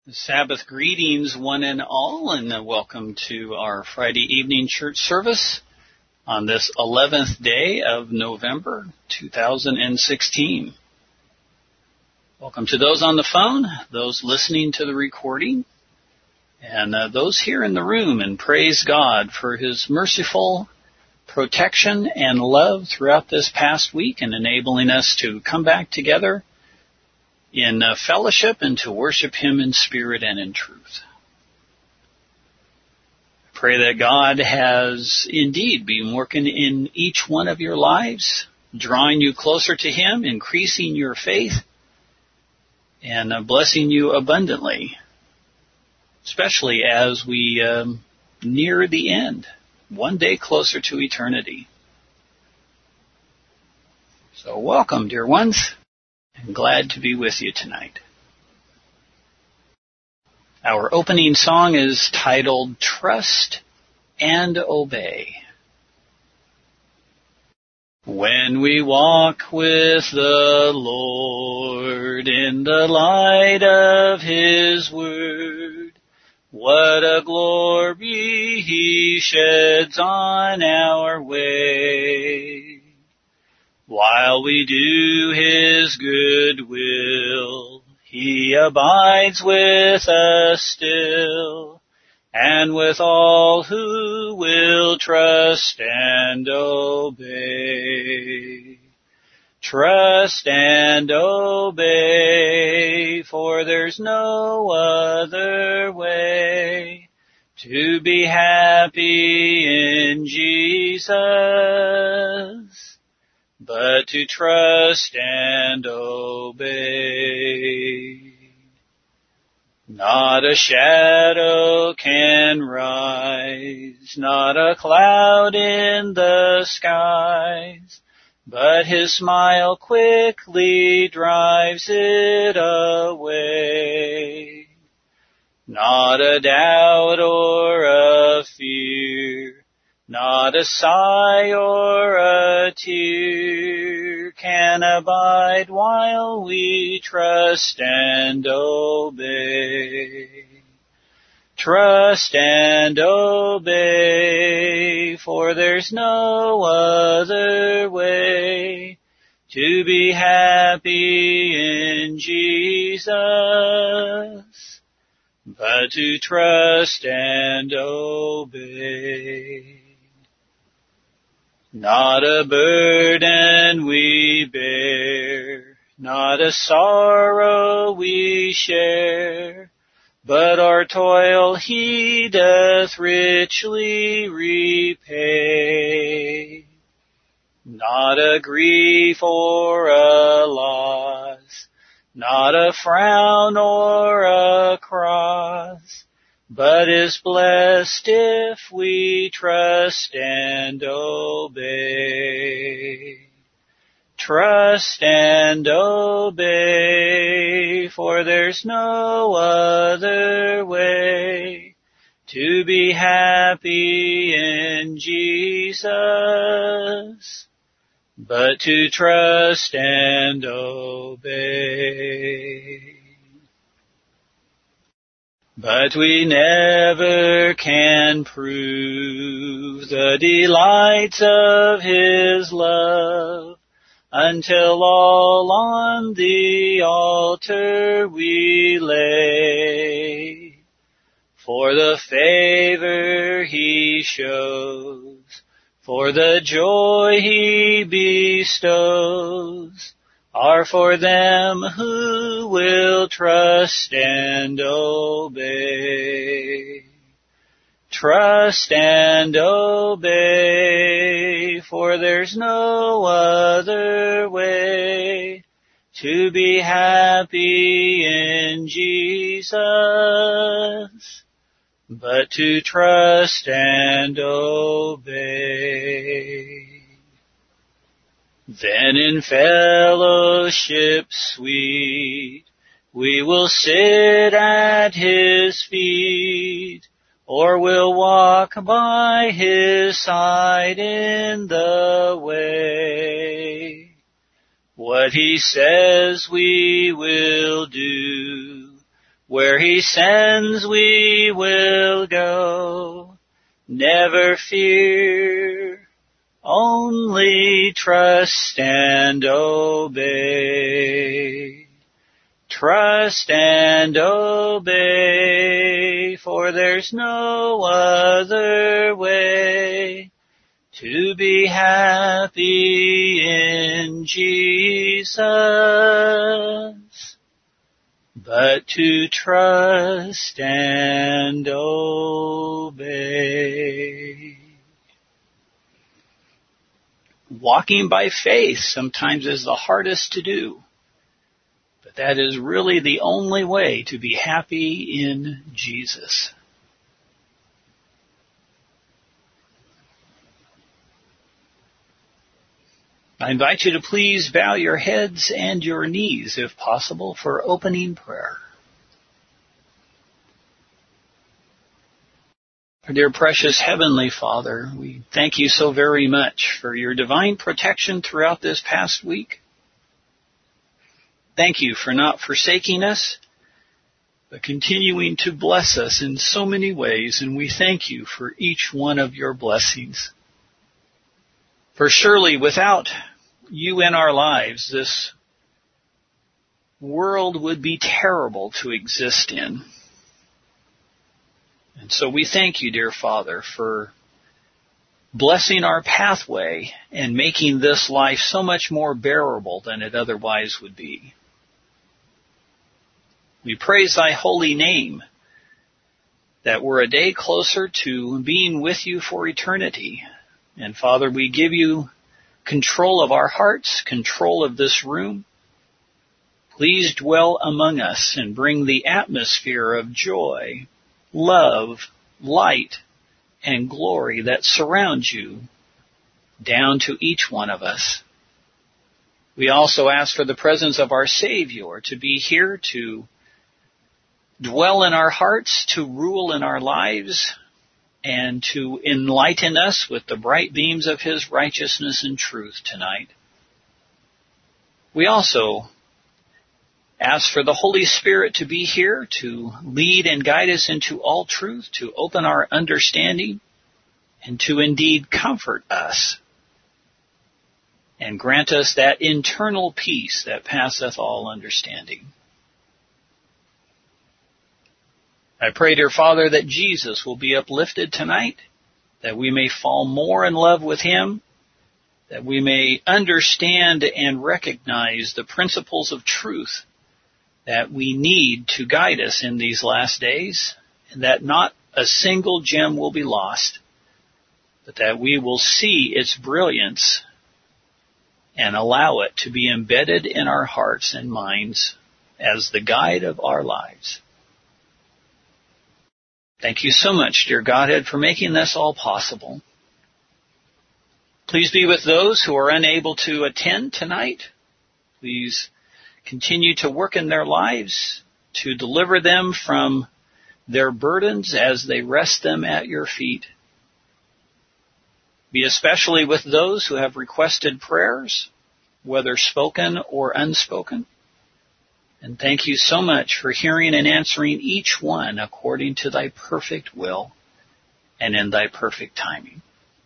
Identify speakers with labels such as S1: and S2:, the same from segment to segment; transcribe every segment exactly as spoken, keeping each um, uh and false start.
S1: Sabbath greetings, one and all, and welcome to our Friday evening church service on this eleventh day of November two thousand sixteen. Welcome to those on the phone, those listening to the recording, and uh, those here in the room, and praise God for His merciful protection and love throughout this past week and enabling us to come back together in uh, fellowship and to worship Him in spirit and in truth. I pray that God has indeed been working in each one of your lives, drawing you closer to Him, increasing your faith, and uh, blessing you abundantly, especially as we um, near the end, one day closer to eternity. So welcome, dear ones. I'm glad to be with you tonight. Our opening song is titled Trust and Obey. When we walk with the Lord in the light of His word, what a glory He sheds on our way. While we do His good will, He abides with us still, and with all who will trust and obey. Trust and obey, for there's no other way to be happy in Jesus but to trust and obey. Not a shadow can rise, not a cloud in the skies, but His smile quickly drives it away. Not a doubt or a fear, not a sigh or a tear can abide while we trust and obey. Trust and obey, for there's no other way to be happy in Jesus but to trust and obey. Not a burden we bear, not a sorrow we share, but our toil He doth richly repay. Not a grief or a loss, not a frown or a cross, but is blessed if we trust and obey. Trust and obey, for there's no other way to be happy in Jesus but to trust and obey. But we never can prove the delights of His love until all on the altar we lay. For the favor He shows, for the joy He bestows, are for them who will trust and obey. Trust and obey, for there's no other way to be happy in Jesus but to trust and obey. Then in fellowship sweet we will sit at His feet, or will walk by His side in the way. What He says we will do, Where he sends we will go. Never fear, only trust and obey. Trust and obey, for there's no other way to be happy in Jesus, but to trust and obey. Walking by faith sometimes is the hardest to do, but that is really the only way to be happy in Jesus. I invite you to please bow your heads and your knees, if possible, for opening prayer. Dear precious Heavenly Father, we thank you so very much for your divine protection throughout this past week. Thank you for not forsaking us, but continuing to bless us in so many ways, and we thank you for each one of your blessings. For surely without you in our lives, this world would be terrible to exist in. And so we thank you, dear Father, for blessing our pathway and making this life so much more bearable than it otherwise would be. We praise thy holy name, that we're a day closer to being with you for eternity. And Father, we give you control of our hearts, control of this room. Please dwell among us and bring the atmosphere of joy, love, light, and glory that surrounds you down to each one of us. We also ask for the presence of our Savior to be here to dwell in our hearts, to rule in our lives, and to enlighten us with the bright beams of his righteousness and truth tonight. We also ask for the Holy Spirit to be here to lead and guide us into all truth, to open our understanding, and to indeed comfort us, and grant us that internal peace that passeth all understanding. I pray, dear Father, that Jesus will be uplifted tonight, that we may fall more in love with him, that we may understand and recognize the principles of truth that we need to guide us in these last days, and that not a single gem will be lost, but that we will see its brilliance and allow it to be embedded in our hearts and minds as the guide of our lives. Thank you so much, dear Godhead, for making this all possible. Please be with those who are unable to attend tonight. Please continue to work in their lives to deliver them from their burdens as they rest them at your feet. Be especially with those who have requested prayers, whether spoken or unspoken. And thank you so much for hearing and answering each one according to thy perfect will and in thy perfect timing.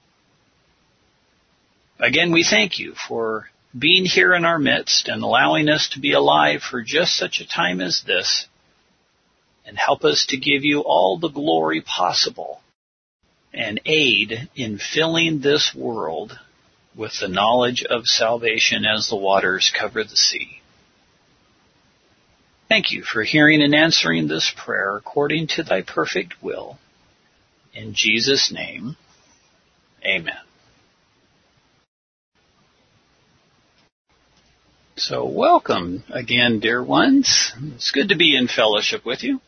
S1: Again, we thank you for being here in our midst and allowing us to be alive for just such a time as this, and help us to give you all the glory possible and aid in filling this world with the knowledge of salvation as the waters cover the sea. Thank you for hearing and answering this prayer according to thy perfect will. In Jesus' name, amen. So welcome again, dear ones. It's good to be in fellowship with you.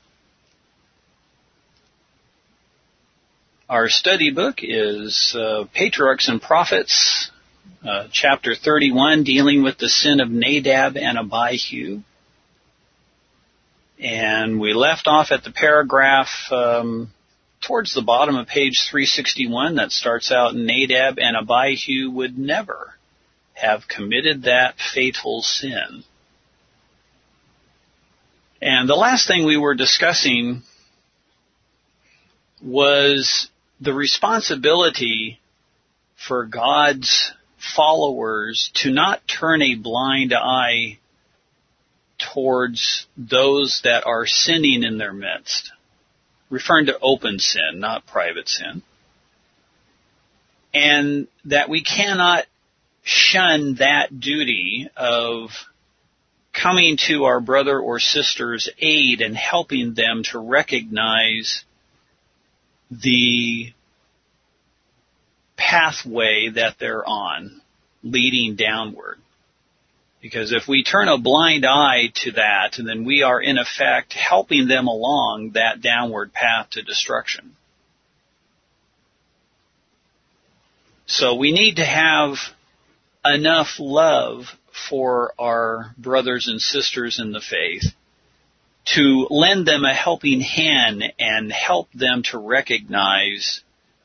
S1: Our study book is uh, Patriarchs and Prophets, uh, chapter thirty-one, dealing with the sin of Nadab and Abihu. And we left off at the paragraph um, towards the bottom of page three sixty-one that starts out, Nadab and Abihu would never have committed that fatal sin. And the last thing we were discussing was the responsibility for God's followers to not turn a blind eye towards those that are sinning in their midst, referring to open sin, not private sin, and that we cannot shun that duty of coming to our brother or sister's aid and helping them to recognize the pathway that they're on, leading downward. Because if we turn a blind eye to that, then we are in effect helping them along that downward path to destruction. So we need to have enough love for our brothers and sisters in the faith to lend them a helping hand and help them to recognize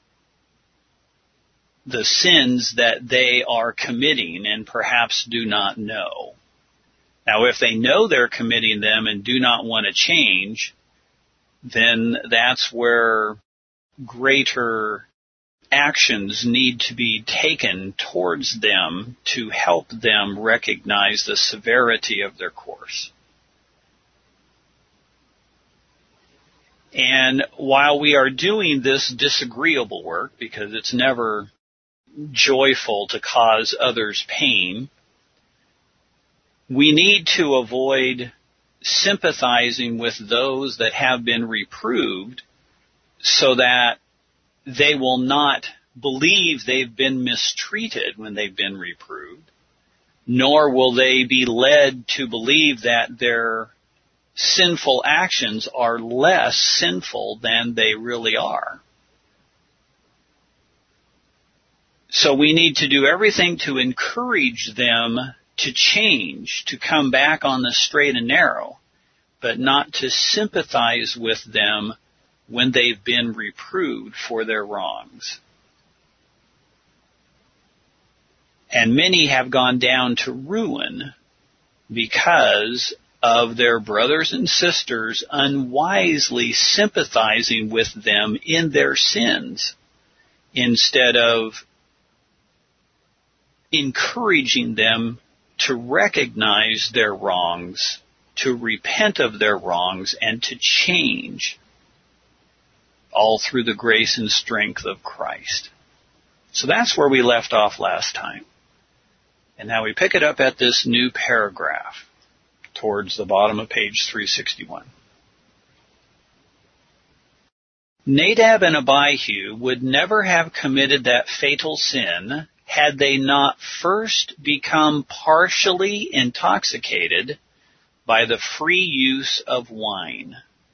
S1: the sins that they are committing and perhaps do not know. Now, if they know they're committing them and do not want to change, then that's where greater actions need to be taken towards them to help them recognize the severity of their course. And while we are doing this disagreeable work, because it's never joyful to cause others pain, we need to avoid sympathizing with those that have been reproved so that they will not believe they've been mistreated when they've been reproved, nor will they be led to believe that their sinful actions are less sinful than they really are. So we need to do everything to encourage them to change, to come back on the straight and narrow, but not to sympathize with them when they've been reproved for their wrongs. And many have gone down to ruin because of their brothers and sisters unwisely sympathizing with them in their sins instead of encouraging them to recognize their wrongs, to repent of their wrongs, and to change, all through the grace and strength of Christ. So that's where we left off last time. And now we pick it up at this new paragraph towards the bottom of page three sixty-one. Nadab and Abihu would never have committed that fatal sin had they not first become partially intoxicated by the free use of wine.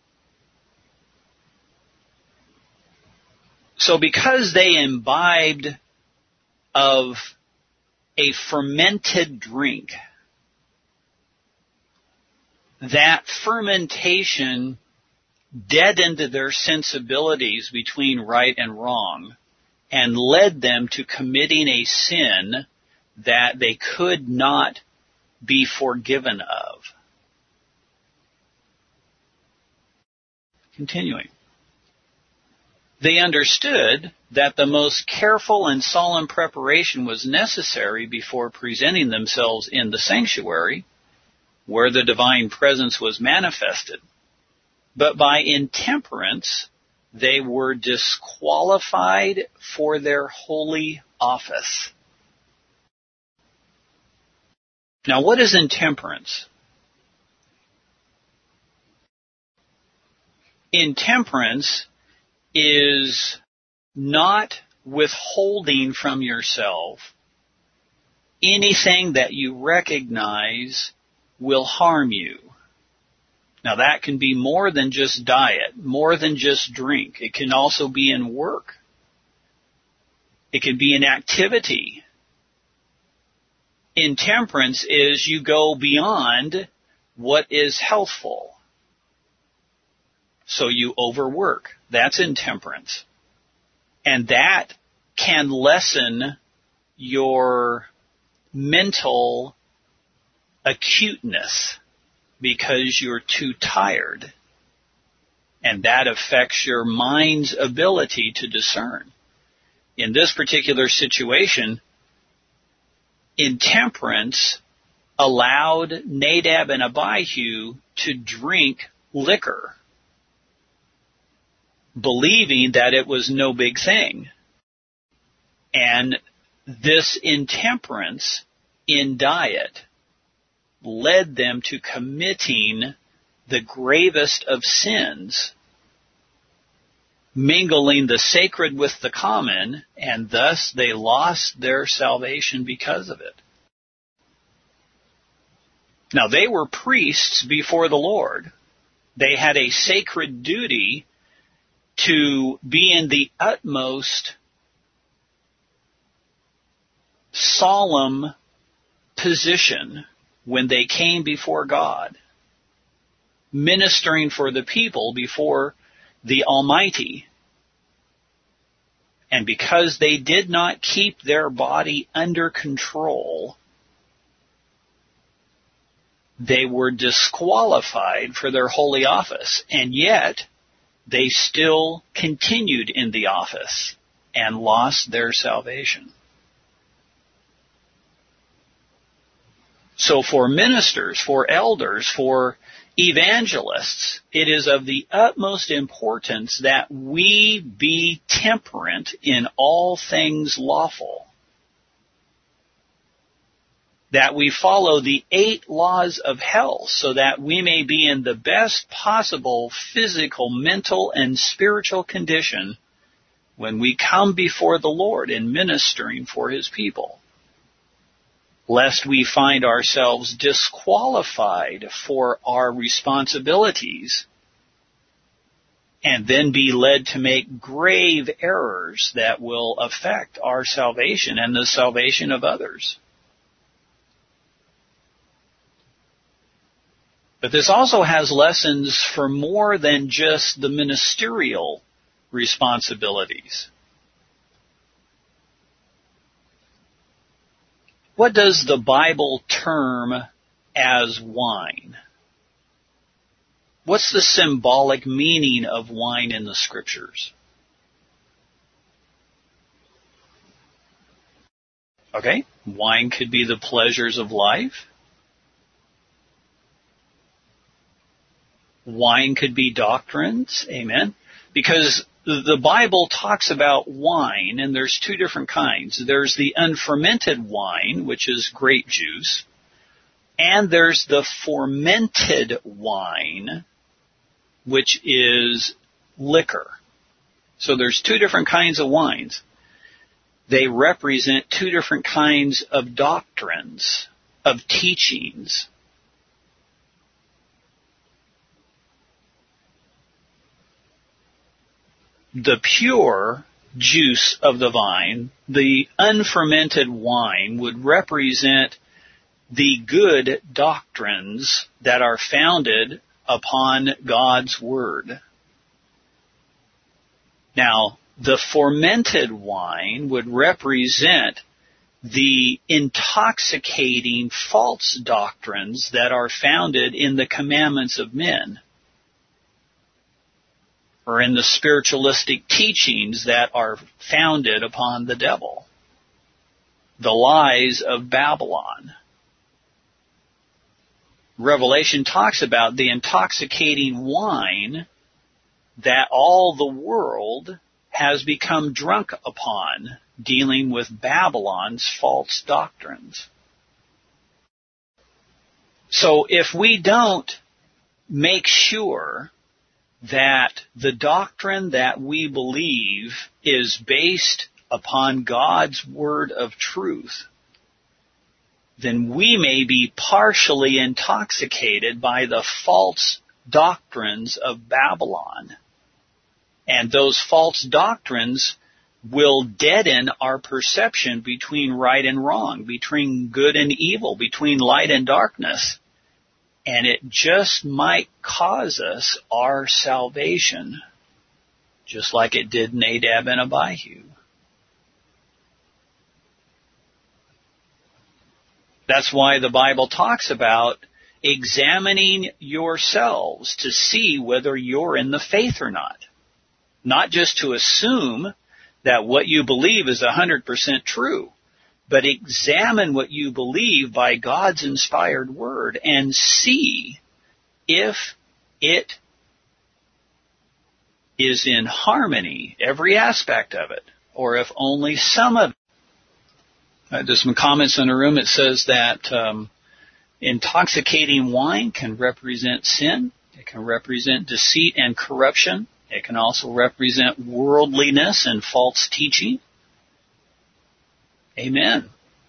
S1: So because they imbibed of a fermented drink, that fermentation deadened their sensibilities between right and wrong and led them to committing a sin that they could not be forgiven of. Continuing. They understood that the most careful and solemn preparation was necessary before presenting themselves in the sanctuary, where the divine presence was manifested. But by intemperance, they were disqualified for their holy office. Now, what is intemperance? Intemperance is not withholding from yourself anything that you recognize will harm you. Now that can be more than just diet, more than just drink. It can also be in work. It can be in activity. Intemperance is you go beyond what is healthful. So you overwork. That's intemperance. And that can lessen your mental acuteness because you're too tired. And that affects your mind's ability to discern. In this particular situation, intemperance allowed Nadab and Abihu to drink liquor, believing that it was no big thing. And this intemperance in diet led them to committing the gravest of sins, mingling the sacred with the common, and thus they lost their salvation because of it. Now, they were priests before the Lord. They had a sacred duty to be in the utmost solemn position when they came before God, ministering for the people before the Almighty. And because they did not keep their body under control, they were disqualified for their holy office. And yet, they still continued in the office and lost their salvation. So for ministers, for elders, for evangelists, it is of the utmost importance that we be temperate in all things lawful, that we follow the eight laws of health so that we may be in the best possible physical, mental, and spiritual condition when we come before the Lord in ministering for His people, lest we find ourselves disqualified for our responsibilities and then be led to make grave errors that will affect our salvation and the salvation of others. But this also has lessons for more than just the ministerial responsibilities. What does the Bible term as wine? What's the symbolic meaning of wine in the Scriptures? Okay, wine could be the pleasures of life. Wine could be doctrines, amen? Because the Bible talks about wine, and there's two different kinds. There's the unfermented wine, which is grape juice, and there's the fermented wine, which is liquor. So there's two different kinds of wines. They represent two different kinds of doctrines, of teachings. The pure juice of the vine, the unfermented wine, would represent the good doctrines that are founded upon God's Word. Now, the fermented wine would represent the intoxicating false doctrines that are founded in the commandments of men, or in the spiritualistic teachings that are founded upon the devil, the lies of Babylon. Revelation talks about the intoxicating wine that all the world has become drunk upon, dealing with Babylon's false doctrines. So if we don't make sure that the doctrine that we believe is based upon God's word of truth, then we may be partially intoxicated by the false doctrines of Babylon. And those false doctrines will deaden our perception between right and wrong, between good and evil, between light and darkness. And it just might cause us our salvation, just like it did Nadab and Abihu. That's why the Bible talks about examining yourselves to see whether you're in the faith or not. Not just to assume that what you believe is one hundred percent true, but examine what you believe by God's inspired word and see if it is in harmony, every aspect of it, or if only some of it. Uh, there's some comments in the room. It says that um, intoxicating wine can represent sin. It can represent deceit and corruption. It can also represent worldliness and false teaching. Amen.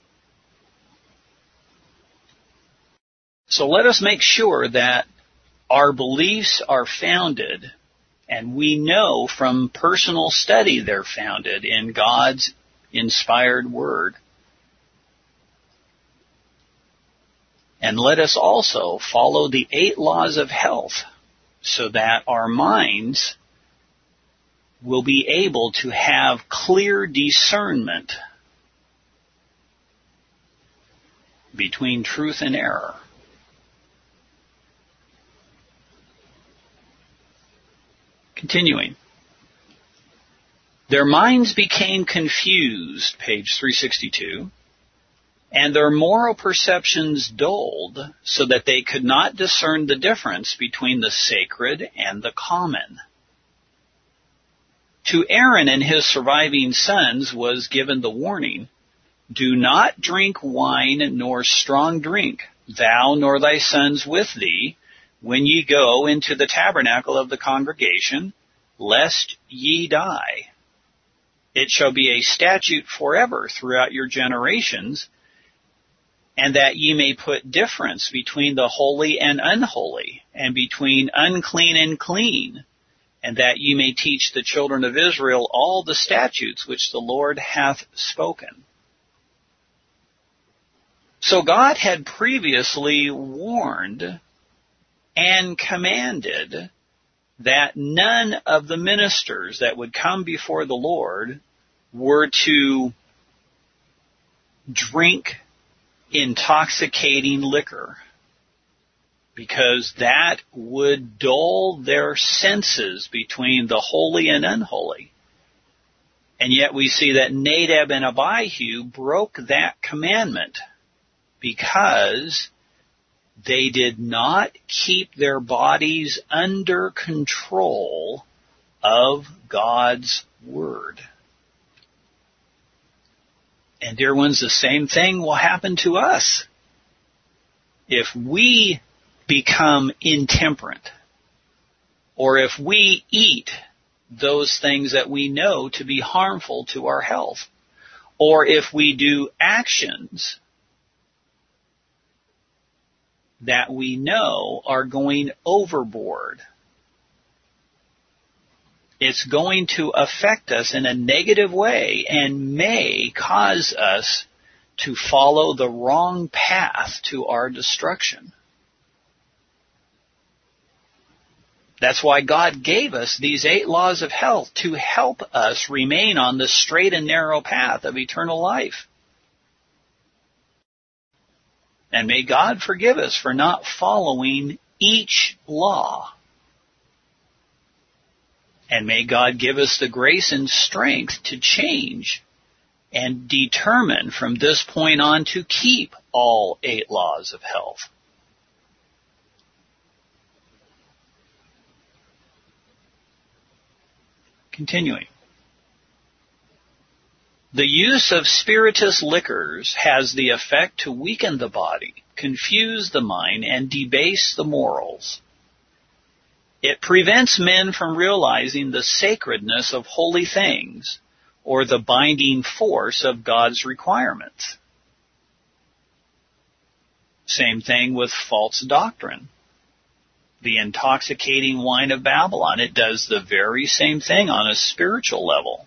S1: So let us make sure that our beliefs are founded, and we know from personal study they're founded in God's inspired word. And let us also follow the eight laws of health so that our minds will be able to have clear discernment between truth and error. Continuing. Their minds became confused, page three sixty-two, and their moral perceptions dulled so that they could not discern the difference between the sacred and the common. To Aaron and his surviving sons was given the warning, do not drink wine nor strong drink, thou nor thy sons with thee, when ye go into the tabernacle of the congregation, lest ye die. It shall be a statute forever throughout your generations, and that ye may put difference between the holy and unholy, and between unclean and clean, and that ye may teach the children of Israel all the statutes which the Lord hath spoken. So God had previously warned and commanded that none of the ministers that would come before the Lord were to drink intoxicating liquor, because that would dull their senses between the holy and unholy. And yet we see that Nadab and Abihu broke that commandment because they did not keep their bodies under control of God's Word. And dear ones, the same thing will happen to us. If we become intemperate, or if we eat those things that we know to be harmful to our health, or if we do actions that we know are going overboard, it's going to affect us in a negative way and may cause us to follow the wrong path to our destruction. That's why God gave us these eight laws of health, to help us remain on the straight and narrow path of eternal life. And may God forgive us for not following each law. And may God give us the grace and strength to change and determine from this point on to keep all eight laws of health. Continuing. The use of spirituous liquors has the effect to weaken the body, confuse the mind, and debase the morals. It prevents men from realizing the sacredness of holy things or the binding force of God's requirements. Same thing with false doctrine. The intoxicating wine of Babylon, it does the very same thing on a spiritual level.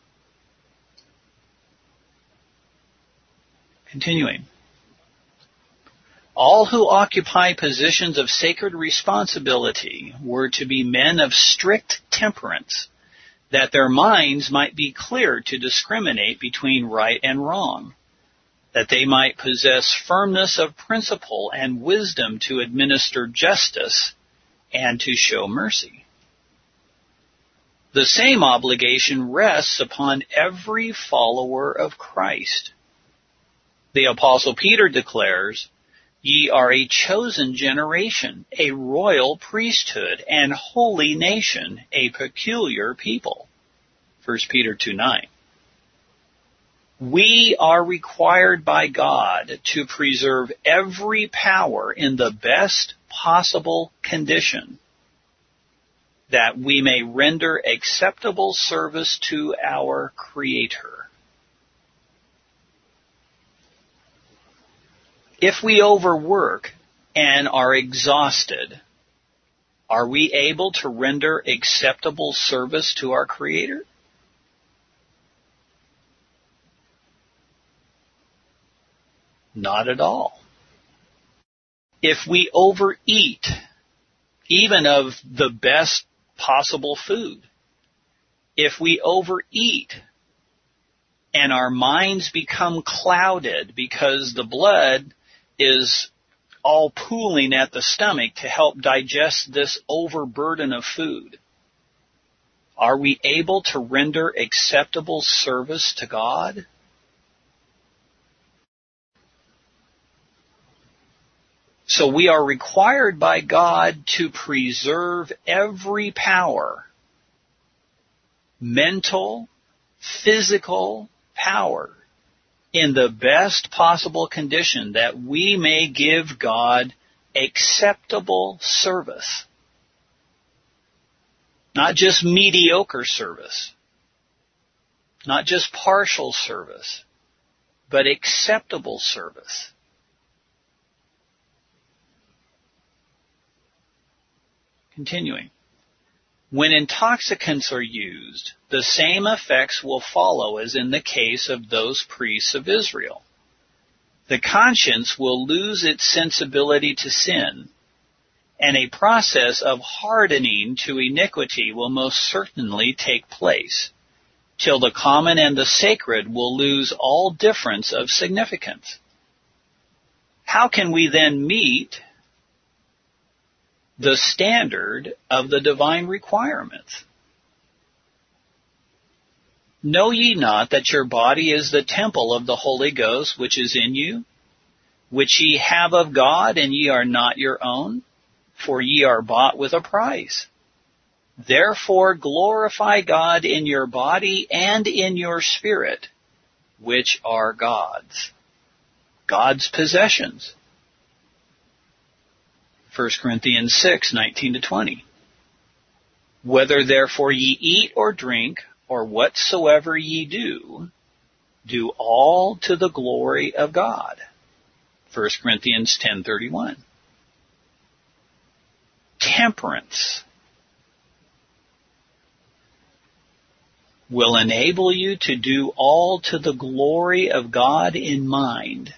S1: Continuing. All who occupy positions of sacred responsibility were to be men of strict temperance, that their minds might be clear to discriminate between right and wrong. that they might possess firmness of principle and wisdom to administer justice and to show mercy. The same obligation rests upon every follower of Christ. The Apostle Peter declares, "Ye are a chosen generation, a royal priesthood, and holy nation, a peculiar people." First Peter two nine. We are required by God to preserve every power in the best possible condition, that we may render acceptable service to our Creator. If we overwork and are exhausted, are we able to render acceptable service to our Creator? Not at all. If we overeat, even of the best possible food, if we overeat and our minds become clouded because the blood is all pooling at the stomach to help digest this overburden of food, are we able to render acceptable service to God? So we are required by God to preserve every power, mental, physical power, in the best possible condition, that we may give God acceptable service. Not just mediocre service, not just partial service, but acceptable service. Continuing. When intoxicants are used, the same effects will follow as in the case of those priests of Israel. The conscience will lose its sensibility to sin, and a process of hardening to iniquity will most certainly take place, till the common and the sacred will lose all difference of significance. How can we then meet the standard of the divine requirements? Know ye not that your body is the temple of the Holy Ghost which is in you, which ye have of God, and ye are not your own? For ye are bought with a price. Therefore glorify God in your body and in your spirit, which are God's. God's possessions. First Corinthians six nineteen to twenty. Whether therefore ye eat or drink, or whatsoever ye do, do all to the glory of God. First Corinthians ten thirty-one. Temperance will enable you to do all to the glory of God in mind,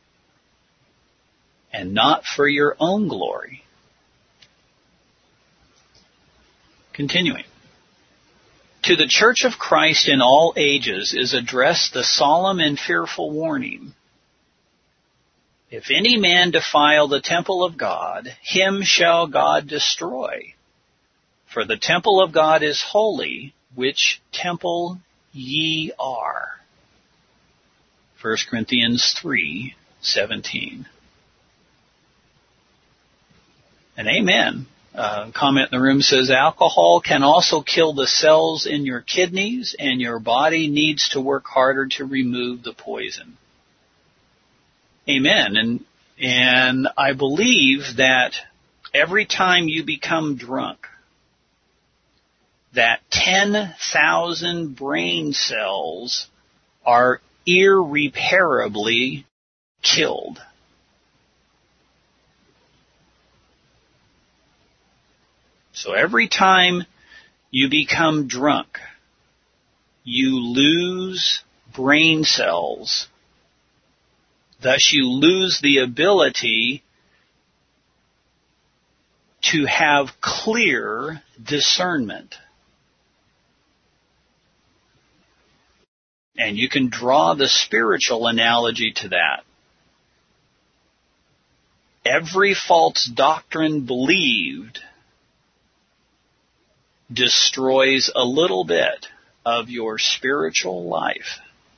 S1: and not for your own glory. Continuing. To the Church of Christ in all ages is addressed the solemn and fearful warning. If any man defile the temple of God, him shall God destroy. For the temple of God is holy, which temple ye are. First Corinthians three seventeen. And amen. Uh, comment in the room says, alcohol can also kill the cells in your kidneys, and your body needs to work harder to remove the poison. Amen. And and I believe that every time you become drunk, that ten thousand brain cells are irreparably killed. So every time you become drunk, you lose brain cells. Thus you lose the ability to have clear discernment. And you can draw the spiritual analogy to that. Every false doctrine believed destroys a little bit of your spiritual life.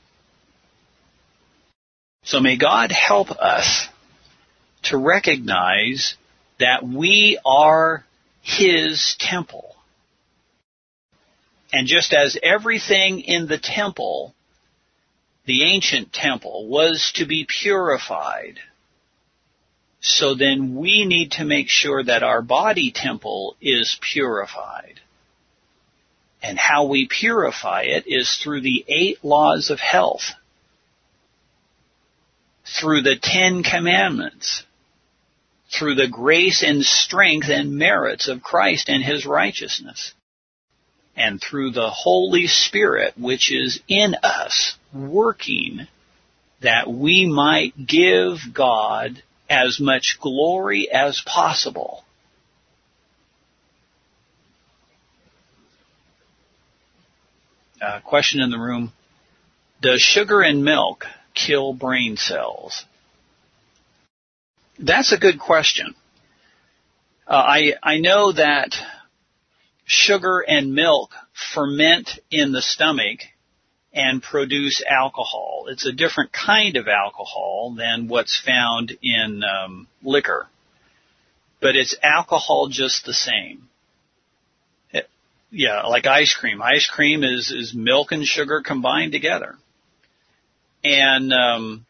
S1: So may God help us to recognize that we are His temple. And just as everything in the temple, the ancient temple, was to be purified, so then we need to make sure that our body temple is purified. And how we purify it is through the eight laws of health, through the Ten Commandments, through the grace and strength and merits of Christ and His righteousness, and through the Holy Spirit which is in us, working that we might give God as much glory as possible. Uh, question in the room: does sugar and milk kill brain cells? That's a good question. Uh, I I know that sugar and milk ferment in the stomach and produce alcohol. It's a different kind of alcohol than what's found in um, liquor, but it's alcohol just the same. It, yeah, like ice cream. Ice cream is is milk and sugar combined together. And um,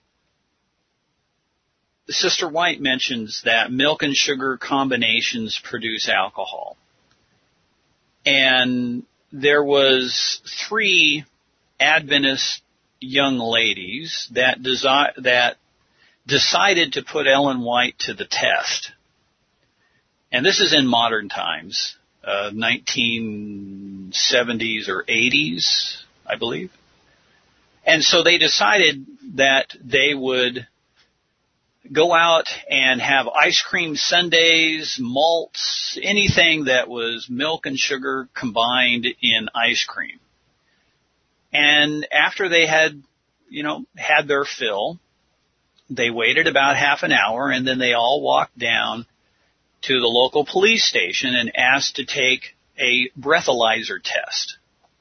S1: Sister White mentions that milk and sugar combinations produce alcohol. And there was three Adventist young ladies that desi- that decided to put Ellen White to the test. And this is in modern times, uh, nineteen seventies or eighties, I believe. And so they decided that they would go out and have ice cream sundaes, malts, anything that was milk and sugar combined in ice cream. And after they had, you know, had their fill, they waited about half an hour, and then they all walked down to the local police station and asked to take a breathalyzer test.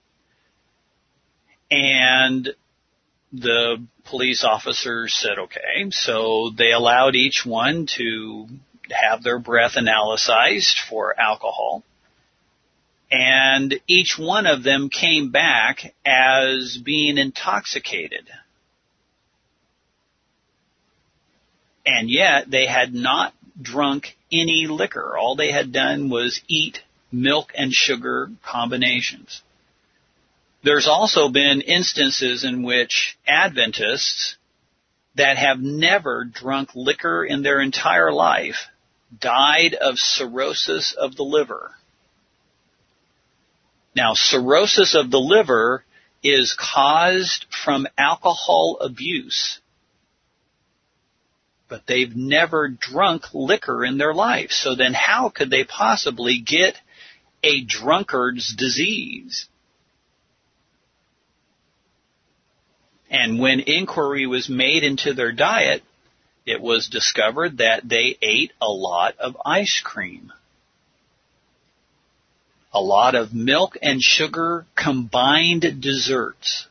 S1: And the police officer said, okay, so they allowed each one to have their breath analyzed for alcohol. And each one of them came back as being intoxicated. And yet they had not drunk any liquor. All they had done was eat milk and sugar combinations. There's also been instances in which Adventists that have never drunk liquor in their entire life died of cirrhosis of the liver. Now, cirrhosis of the liver is caused from alcohol abuse, but they've never drunk liquor in their life. So then how could they possibly get a drunkard's disease? And when inquiry was made into their diet, it was discovered that they ate a lot of ice cream, a lot of milk and sugar combined desserts.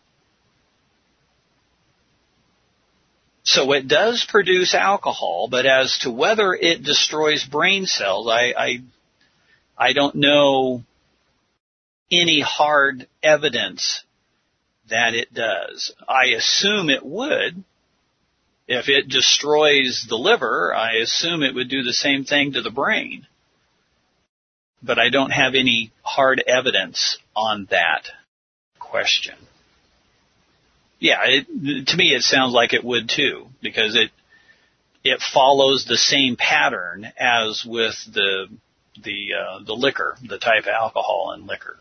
S1: So it does produce alcohol, but as to whether it destroys brain cells, I, I, I don't know any hard evidence that it does. I assume it would. If it destroys the liver, I assume it would do the same thing to the brain. But I don't have any hard evidence on that question. Yeah, it, to me it sounds like it would too, because it it follows the same pattern as with the the uh, the liquor, the type of alcohol in liquor.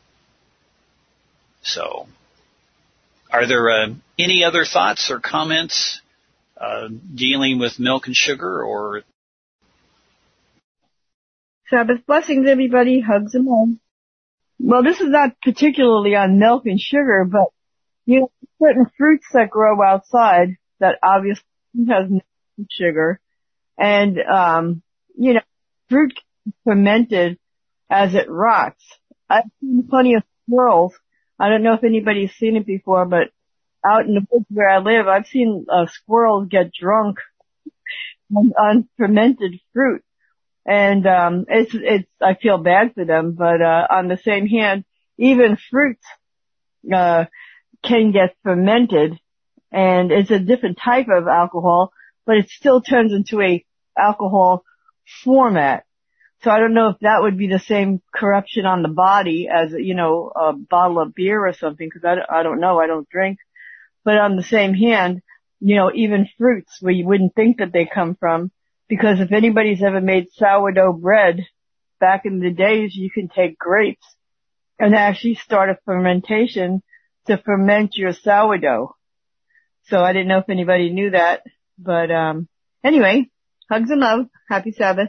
S1: So, are there uh, any other thoughts or comments uh, dealing with milk and sugar? Or
S2: Sabbath blessings, everybody. Hugs and home. Well, this is not particularly on milk and sugar, but You know, certain fruits that grow outside that obviously has no sugar, and um, you know, fruit can be fermented as it rots. I've seen plenty of squirrels. I don't know if anybody's seen it before, but out in the woods where I live, I've seen uh, squirrels get drunk on, on fermented fruit. And, um, it's, it's, I feel bad for them, but, uh, on the same hand, even fruits, uh, can get fermented, and it's a different type of alcohol, but it still turns into a alcohol format. So I don't know if that would be the same corruption on the body as, you know, a bottle of beer or something, because I, I don't know, I don't drink. But on the same hand, you know, even fruits where you wouldn't think that they come from, because if anybody's ever made sourdough bread, back in the days you can take grapes and actually start a fermentation to ferment your sourdough. So I didn't know if anybody knew that, but um anyway, hugs and love. Happy Sabbath.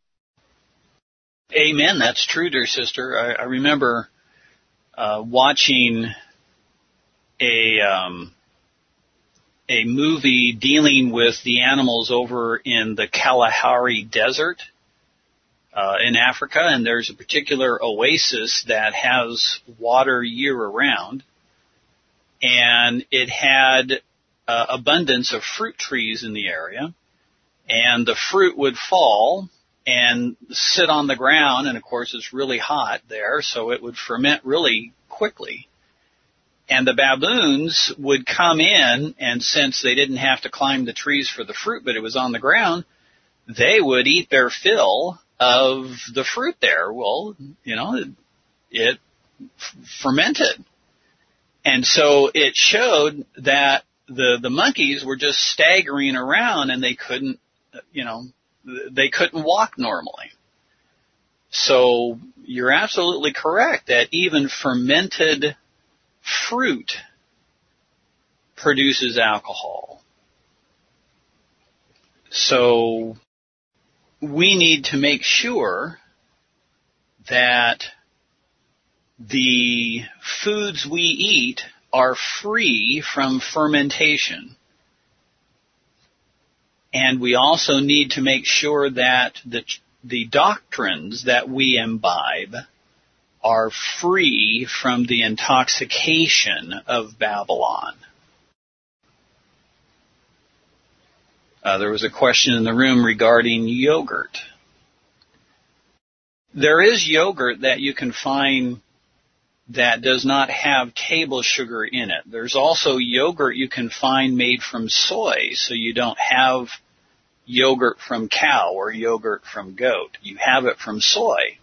S1: Amen. That's true, dear sister. I, I remember uh watching a um a movie dealing with the animals over in the Kalahari Desert uh, in Africa, and there's a particular oasis that has water year-round, and it had uh, abundance of fruit trees in the area, and the fruit would fall and sit on the ground, and of course it's really hot there, so it would ferment really quickly. And the baboons would come in, and since they didn't have to climb the trees for the fruit, but it was on the ground, they would eat their fill of the fruit there. Well, you know, it, it fermented. And so it showed that the, the monkeys were just staggering around, and they couldn't, you know, they couldn't walk normally. So you're absolutely correct that even fermented fruit produces alcohol. So we need to make sure that the foods we eat are free from fermentation. And we also need to make sure that the, the doctrines that we imbibe are free from the intoxication of Babylon. Uh, there was a question in the room regarding yogurt. There is yogurt that you can find that does not have table sugar in it. There's also yogurt you can find made from soy, so you don't have yogurt from cow or yogurt from goat. You have it from soy.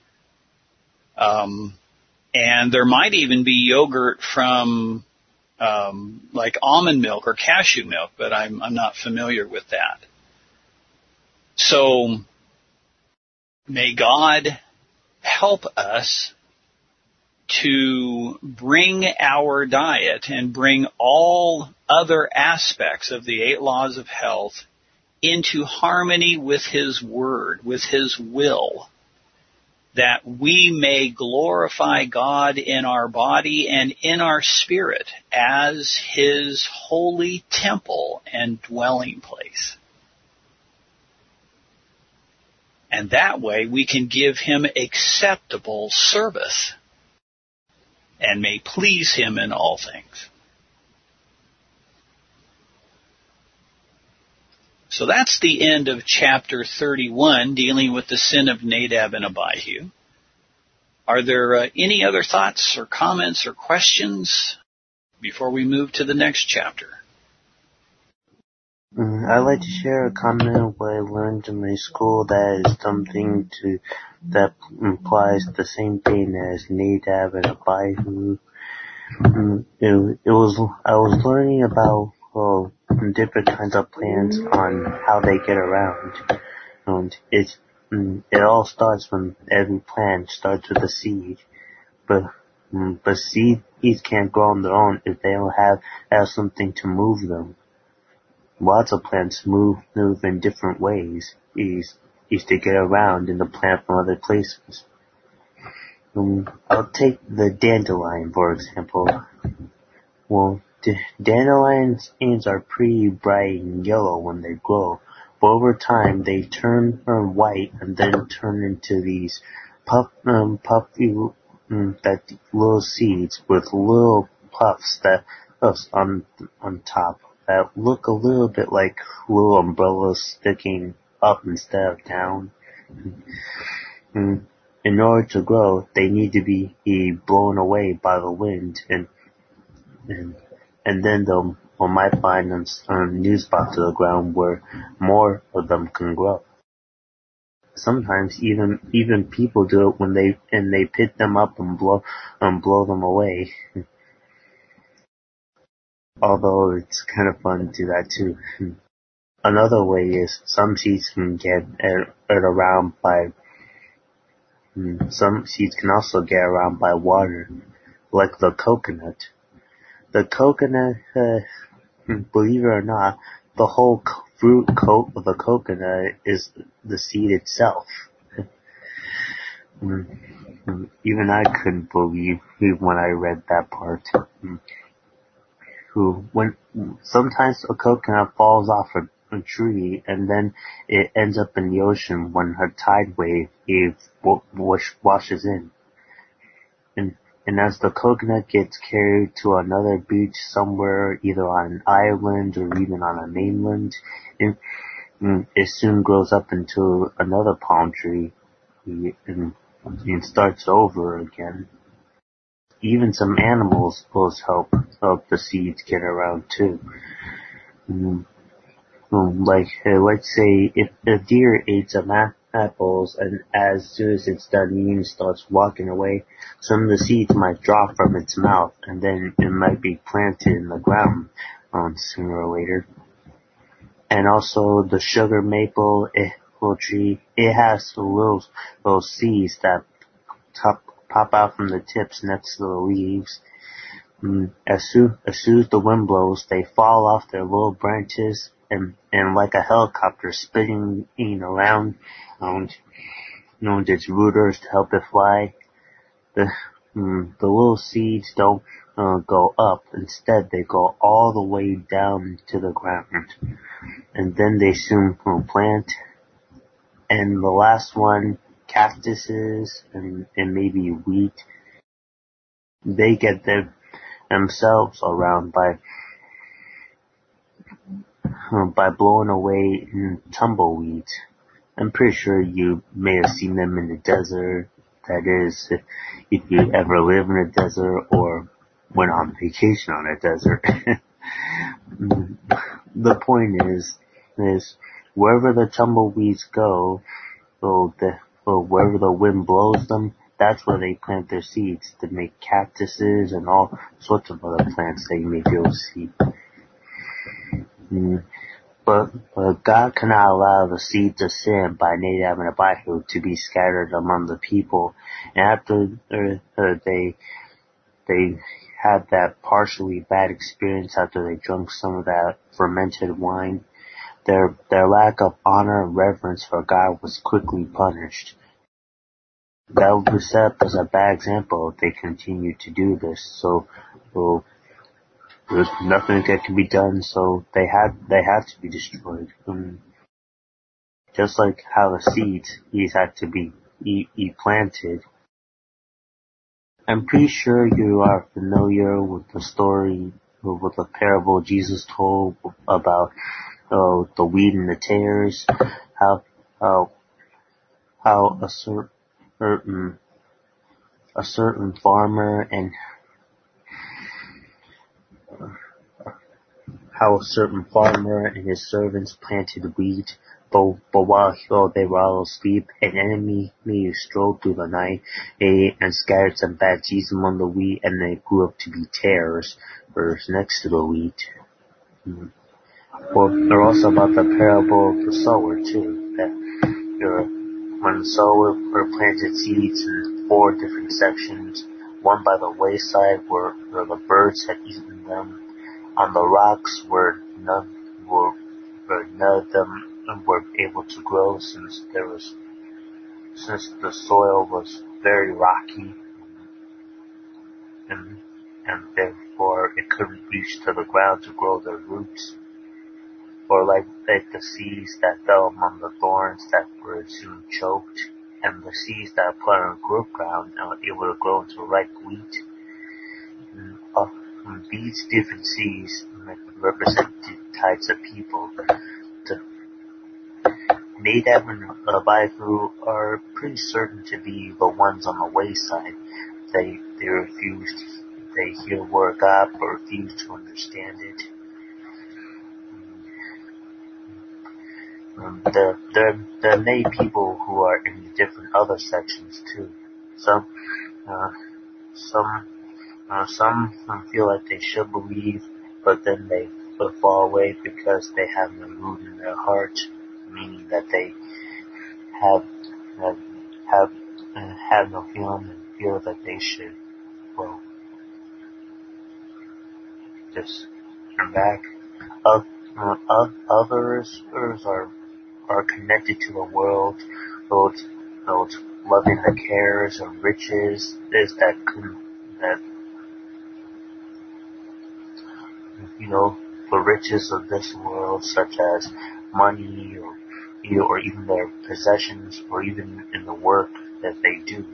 S1: Um, and there might even be yogurt from um, like almond milk or cashew milk, but I'm, I'm not familiar with that. So may God help us to bring our diet and bring all other aspects of the eight laws of health into harmony with His Word, with His will, that we may glorify God in our body and in our spirit as His holy temple and dwelling place. And that way we can give Him acceptable service and may please Him in all things. So that's the end of chapter thirty-one, dealing with the sin of Nadab and Abihu. Are there uh, any other thoughts or comments or questions before we move to the next chapter?
S3: Mm, I'd like to share a comment of what I learned in my school that is something to that implies the same thing as Nadab and Abihu. Mm, it, it was I was learning about well, different kinds of plants on how they get around. And it's, it all starts from every plant starts with a seed. But, but seeds can't grow on their own if they don't have, have something to move them. Lots of plants move, move in different ways. Is, is to get around in the plant from other places. Um, I'll take the dandelion, for example. Well, d- dandelions are pretty bright and yellow when they grow, but over time they turn um, white and then turn into these puff, um, puffy, um, that little seeds with little puffs that puffs on on top that look a little bit like little umbrellas sticking up instead of down. Mm. In order to grow, they need to be, be blown away by the wind, and and and then they'll one might find them on new spots of the ground where more of them can grow. Sometimes even even people do it when they and they pick them up and blow and blow them away. Although it's kind of fun to do that too. Another way is some seeds can get it around by some seeds can also get around by water, like the coconut. The coconut, uh, believe it or not, the whole co- fruit coat of the coconut is the seed itself. Even I couldn't believe when I read that part. Who, when sometimes a coconut falls off a, a tree and then it ends up in the ocean when a tide wave it wash, washes in. And and as the coconut gets carried to another beach somewhere, either on an island or even on a mainland, it, it soon grows up into another palm tree and, and starts over again. Even some animals will help help the seeds get around too. Mm, like uh, let's say if a deer ate some apples and as soon as it's done eating starts walking away, some of the seeds might drop from its mouth and then it might be planted in the ground um, sooner or later. And also the sugar maple apple tree, it has little little seeds that top, pop out from the tips next to the leaves. Mm, as soon as soon as the wind blows, they fall off their little branches and and like a helicopter spinning around, um, you know, its rotors to help it fly. The mm, the little seeds don't uh, go up. Instead, they go all the way down to the ground, and then they soon will plant. And the last one, cactuses and and maybe wheat, they get their themselves around by by blowing away tumbleweeds. I'm pretty sure you may have seen them in the desert. That is, if you ever live in a desert or went on vacation on a desert. The point is, is wherever the tumbleweeds go, or the or wherever the wind blows them, that's where they plant their seeds to make cactuses and all sorts of other plants that you may be able to see. Mm. But, but God cannot allow the seeds of sin by Nadab and Abihu to be scattered among the people. And after uh, uh, they they had that partially bad experience after they drank some of that fermented wine, their their lack of honor and reverence for God was quickly punished. That would be set up as a bad example if they continued to do this. So, so there's nothing that can be done, so they had they had to be destroyed. Um, just like how the seeds these had to be e- e- planted. I'm pretty sure you are familiar with the story, with the parable Jesus told about uh, the wheat and the tares. How how how a certain a certain farmer and how a certain farmer and his servants planted wheat, but, but while oh, they were all asleep, an enemy may strolled through the night eh, and scattered some bad seeds among the wheat, and they grew up to be tares, or next to the wheat. Mm. Well, they're also about the parable of the sower, too. That there, when the sower planted seeds in four different sections, one by the wayside where, where the birds had eaten them, on the rocks where none were, where none of them were able to grow since there was, since the soil was very rocky, and and therefore it couldn't reach to the ground to grow their roots. Or like, like the seeds that fell among the thorns that were soon choked, and the seeds that fell on good ground and were able to grow into ripe wheat. And, uh, and these different seeds represent types of people. The Nadab and Abihu are pretty certain to be the ones on the wayside. They they refuse, they hear the word of God but refuse to understand it. Um, there, there, there may be people who are in the different other sections too. Some, uh, some, uh, some feel like they should believe, but then they fall away because they have no root in their heart, meaning that they have, uh, have, uh, have no feeling and feel that they should, well, just turn back. Uh, uh, others, others are are connected to the world, those, those loving the cares of riches, is that, that, you know, the riches of this world, such as money, or, you know, or even their possessions, or even in the work that they do.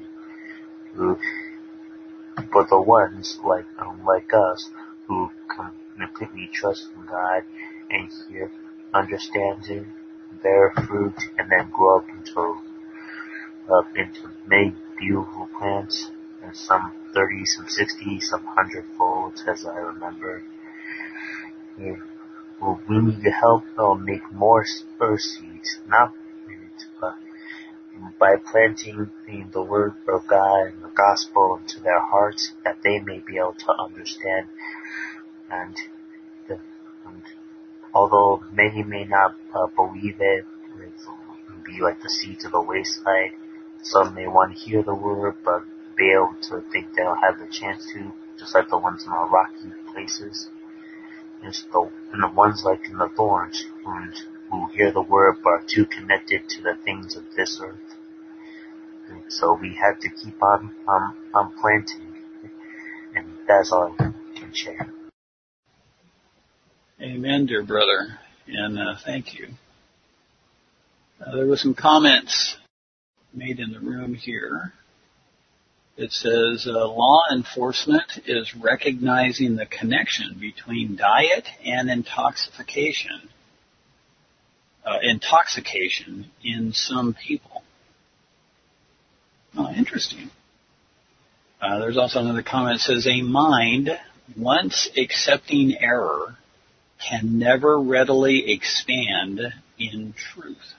S3: But the ones, like, um, like us, who completely trust in God and hear, understand Him, bear fruit, and then grow up into up into many beautiful plants, and some thirty, some sixty, some hundredfold, as I remember. And, well, we need to help uh, make more earth seeds, not but by planting the word of God and the gospel into their hearts, that they may be able to understand. And, the, and although many may not uh, believe it, it be like the seeds of the wayside. Some may want to hear the word, but be able to think they don't have the chance to, just like the ones in the rocky places. And the, and the ones like in the thorns, and who hear the word but are too connected to the things of this earth. And so we have to keep on, um, on planting. And that's all I can share.
S1: Amen, dear brother, and uh, thank you. Uh, there were some comments made in the room here. It says, uh, law enforcement is recognizing the connection between diet and intoxication, uh, intoxication in some people. Oh, interesting. Uh, there's also another comment that says, a mind, once accepting error, can never readily expand in truth.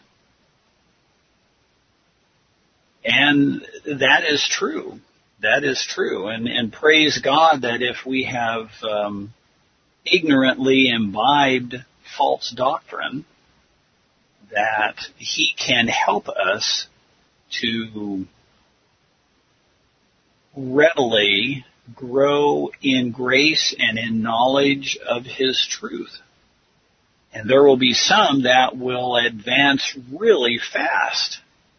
S1: And that is true. That is true. And, and praise God that if we have um, ignorantly imbibed false doctrine, that He can help us to readily grow in grace and in knowledge of His truth. And there will be some that will advance really fast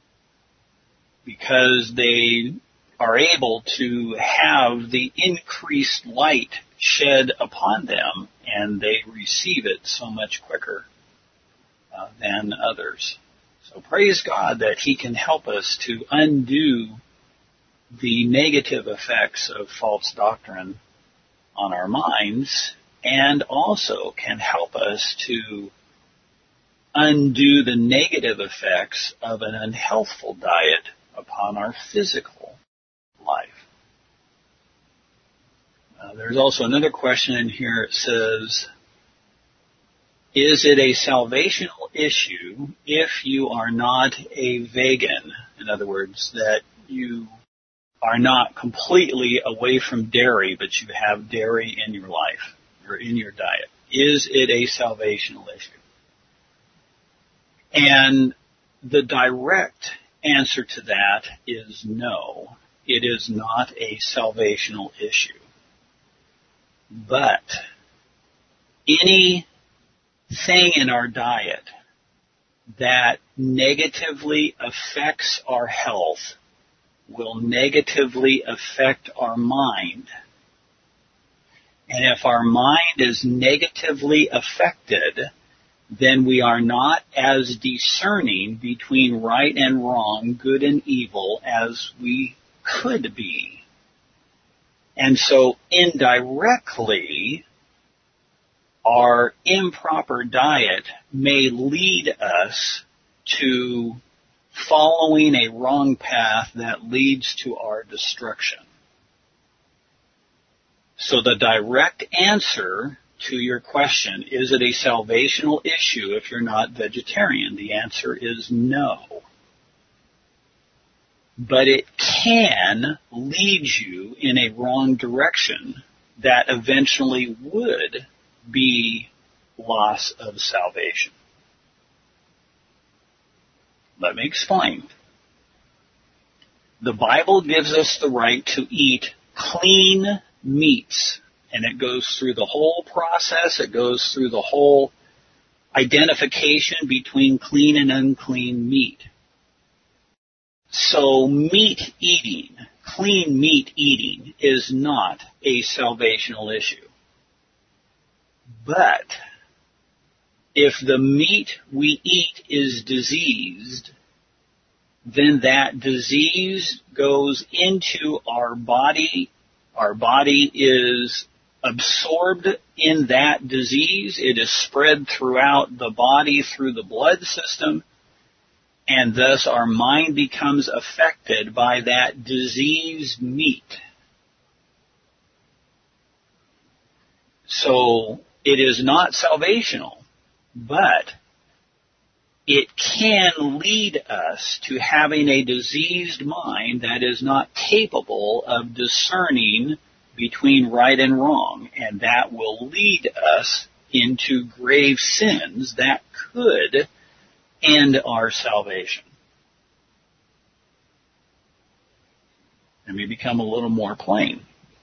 S1: because they are able to have the increased light shed upon them, and they receive it so much quicker uh, than others. So praise God that He can help us to undo the negative effects of false doctrine on our minds, and also can help us to undo the negative effects of an unhealthful diet upon our physical life. Uh, there's also another question in here. It says, is it a salvational issue if you are not a vegan? In other words, that you are not completely away from dairy, but you have dairy in your life or in your diet. Is it a salvational issue? And the direct answer to that is no. It is not a salvational issue. But anything in our diet that negatively affects our health will negatively affect our mind And if our mind is negatively affected, then we are not as discerning between right and wrong, good and evil, as we could be. And so indirectly, our improper diet may lead us to following a wrong path that leads to our destruction. So the direct answer to your question, is it a salvational issue if you're not vegetarian? The answer is no. But it can lead you in a wrong direction that eventually would be loss of salvation. Let me explain. The Bible gives us the right to eat clean meats, and it goes through the whole process. It goes through the whole identification between clean and unclean meat. So meat eating, clean meat eating, is not a salvational issue. But if the meat we eat is diseased, then that disease goes into our body. Our body is absorbed in that disease. It is spread throughout the body through the blood system, and thus our mind becomes affected by that diseased meat. So it is not salvational, but it can lead us to having a diseased mind that is not capable of discerning between right and wrong, and that will lead us into grave sins that could end our salvation. Let me become a little more plain.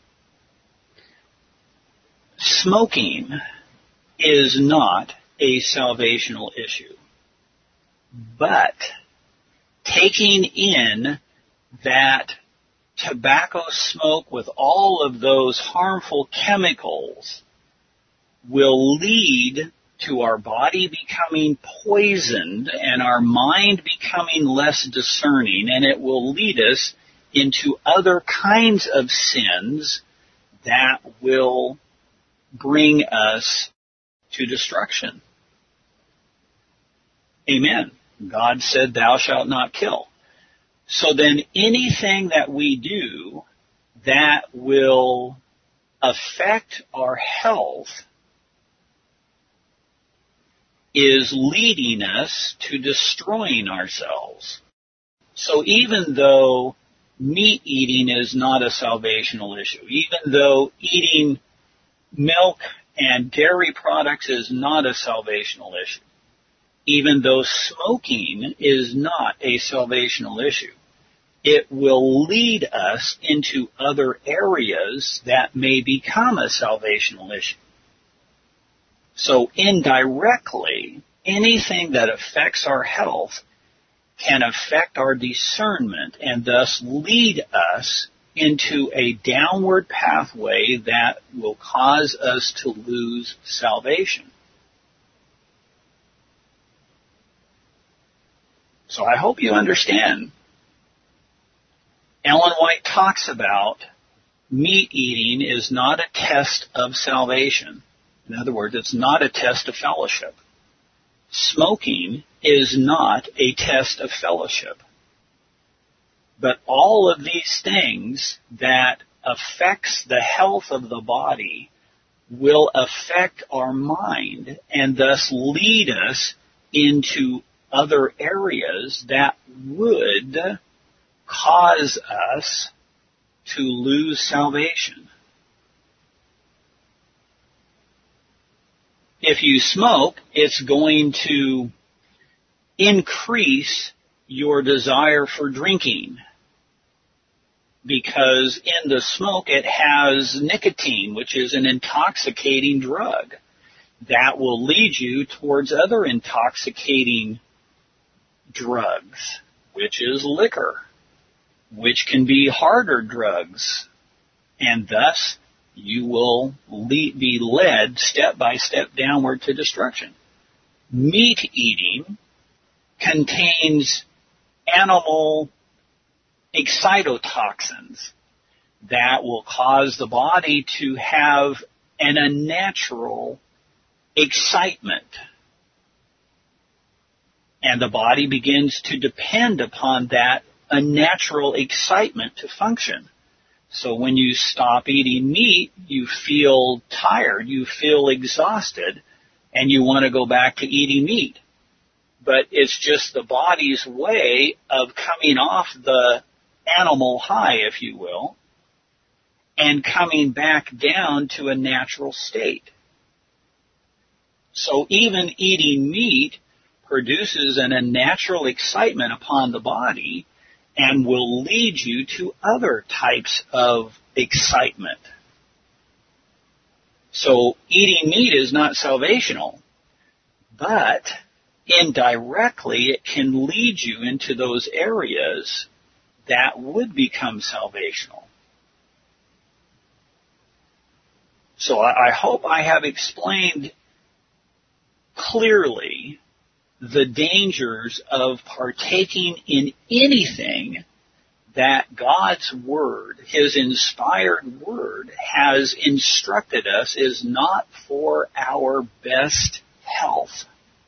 S1: Smoking is not a salvational issue. But taking in that tobacco smoke with all of those harmful chemicals will lead to our body becoming poisoned and our mind becoming less discerning, and it will lead us into other kinds of sins that will bring us to destruction. Amen. God said, thou shalt not kill. So then anything that we do that will affect our health is leading us to destroying ourselves. So even though meat eating is not a salvational issue, even though eating milk and dairy products is not a salvational issue, even though smoking is not a salvational issue, it will lead us into other areas that may become a salvational issue. So indirectly, anything that affects our health can affect our discernment and thus lead us into a downward pathway that will cause us to lose salvation. So I hope you understand. Ellen White talks about meat eating is not a test of salvation. In other words, it's not a test of fellowship. Smoking is not a test of fellowship. But all of these things that affects the health of the body will affect our mind and thus lead us into other areas that would cause us to lose salvation. If you smoke, it's going to increase your desire for drinking, because in the smoke it has nicotine, which is an intoxicating drug that will lead you towards other intoxicating drugs, which is liquor, which can be harder drugs, and thus you will le- be led step by step downward to destruction. Meat eating contains animal excitotoxins that will cause the body to have an unnatural excitement. And the body begins to depend upon that unnatural excitement to function. So when you stop eating meat, you feel tired, you feel exhausted, and you want to go back to eating meat. But it's just the body's way of coming off the animal high, if you will, and coming back down to a natural state. So even eating meat produces an unnatural excitement upon the body and will lead you to other types of excitement. So eating meat is not salvational, but indirectly it can lead you into those areas that would become salvational. So I, I hope I have explained clearly the dangers of partaking in anything that God's Word, His inspired Word, has instructed us is not for our best health.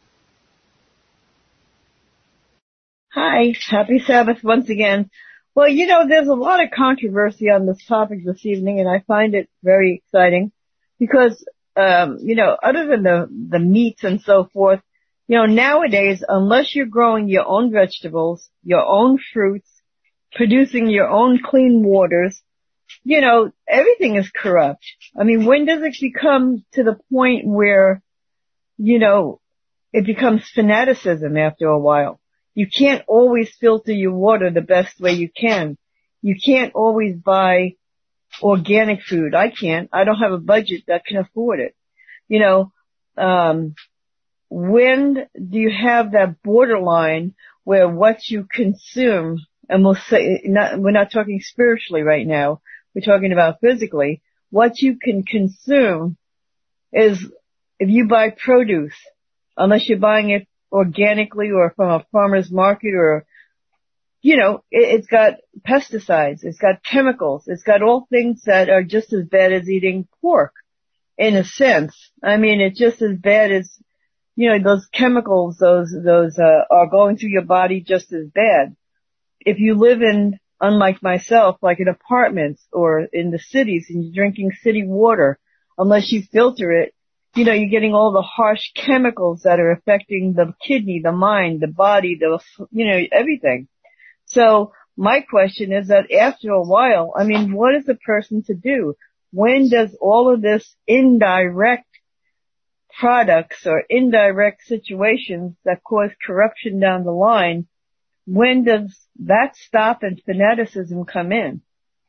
S2: Hi, happy Sabbath once again. Well, you know, there's a lot of controversy on this topic this evening, and I find it very exciting because, um, you know, other than the, the meats and so forth, you know, nowadays, unless you're growing your own vegetables, your own fruits, producing your own clean waters, you know, everything is corrupt. I mean, when does it become to the point where, you know, it becomes fanaticism after a while? You can't always filter your water the best way you can. You can't always buy organic food. I can't. I don't have a budget that can afford it. You know, um, when do you have that borderline where what you consume, and we'll say, not, we're not talking spiritually right now, we're talking about physically, what you can consume is, if you buy produce, unless you're buying it organically or from a farmer's market, or, you know, it, it's got pesticides, it's got chemicals, it's got all things that are just as bad as eating pork, in a sense. I mean, it's just as bad as, you know, those chemicals, those, those, uh, are going through your body just as bad. If you live in, unlike myself, like in apartments or in the cities and you're drinking city water, unless you filter it, you know, you're getting all the harsh chemicals that are affecting the kidney, the mind, the body, the, you know, everything. So my question is that after a while, I mean, what is a person to do? When does all of this indirect products or indirect situations that cause corruption down the line, when does that stop and fanaticism come in?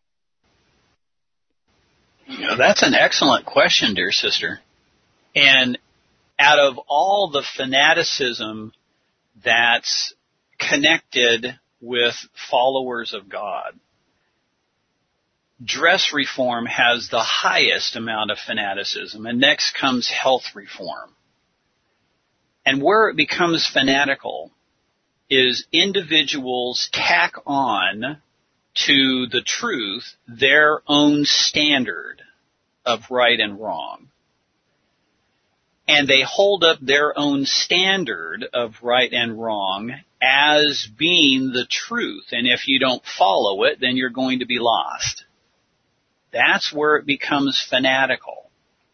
S1: You know, that's an excellent question, dear sister. And out of all the fanaticism that's connected with followers of God, dress reform has the highest amount of fanaticism, and next comes health reform. And where it becomes fanatical is individuals tack on to the truth their own standard of right and wrong. And they hold up their own standard of right and wrong as being the truth. And if you don't follow it, then you're going to be lost. That's where it becomes fanatical.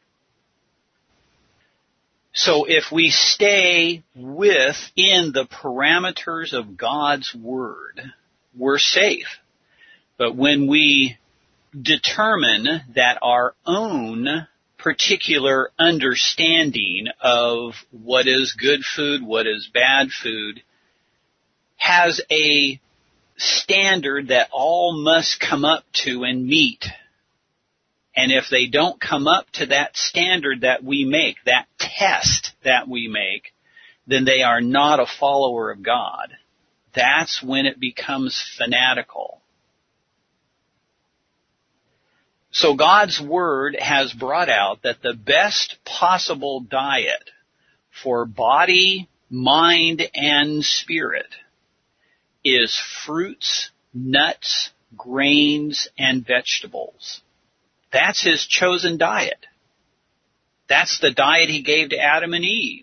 S1: So if we stay within the parameters of God's Word, we're safe. But when we determine that our own particular understanding of what is good food, what is bad food, has a standard that all must come up to and meet. And if they don't come up to that standard that we make, that test that we make, then they are not a follower of God. That's when it becomes fanatical. So God's Word has brought out that the best possible diet for body, mind, and spirit is fruits, nuts, grains, and vegetables. That's his chosen diet. That's the diet he gave to Adam and Eve.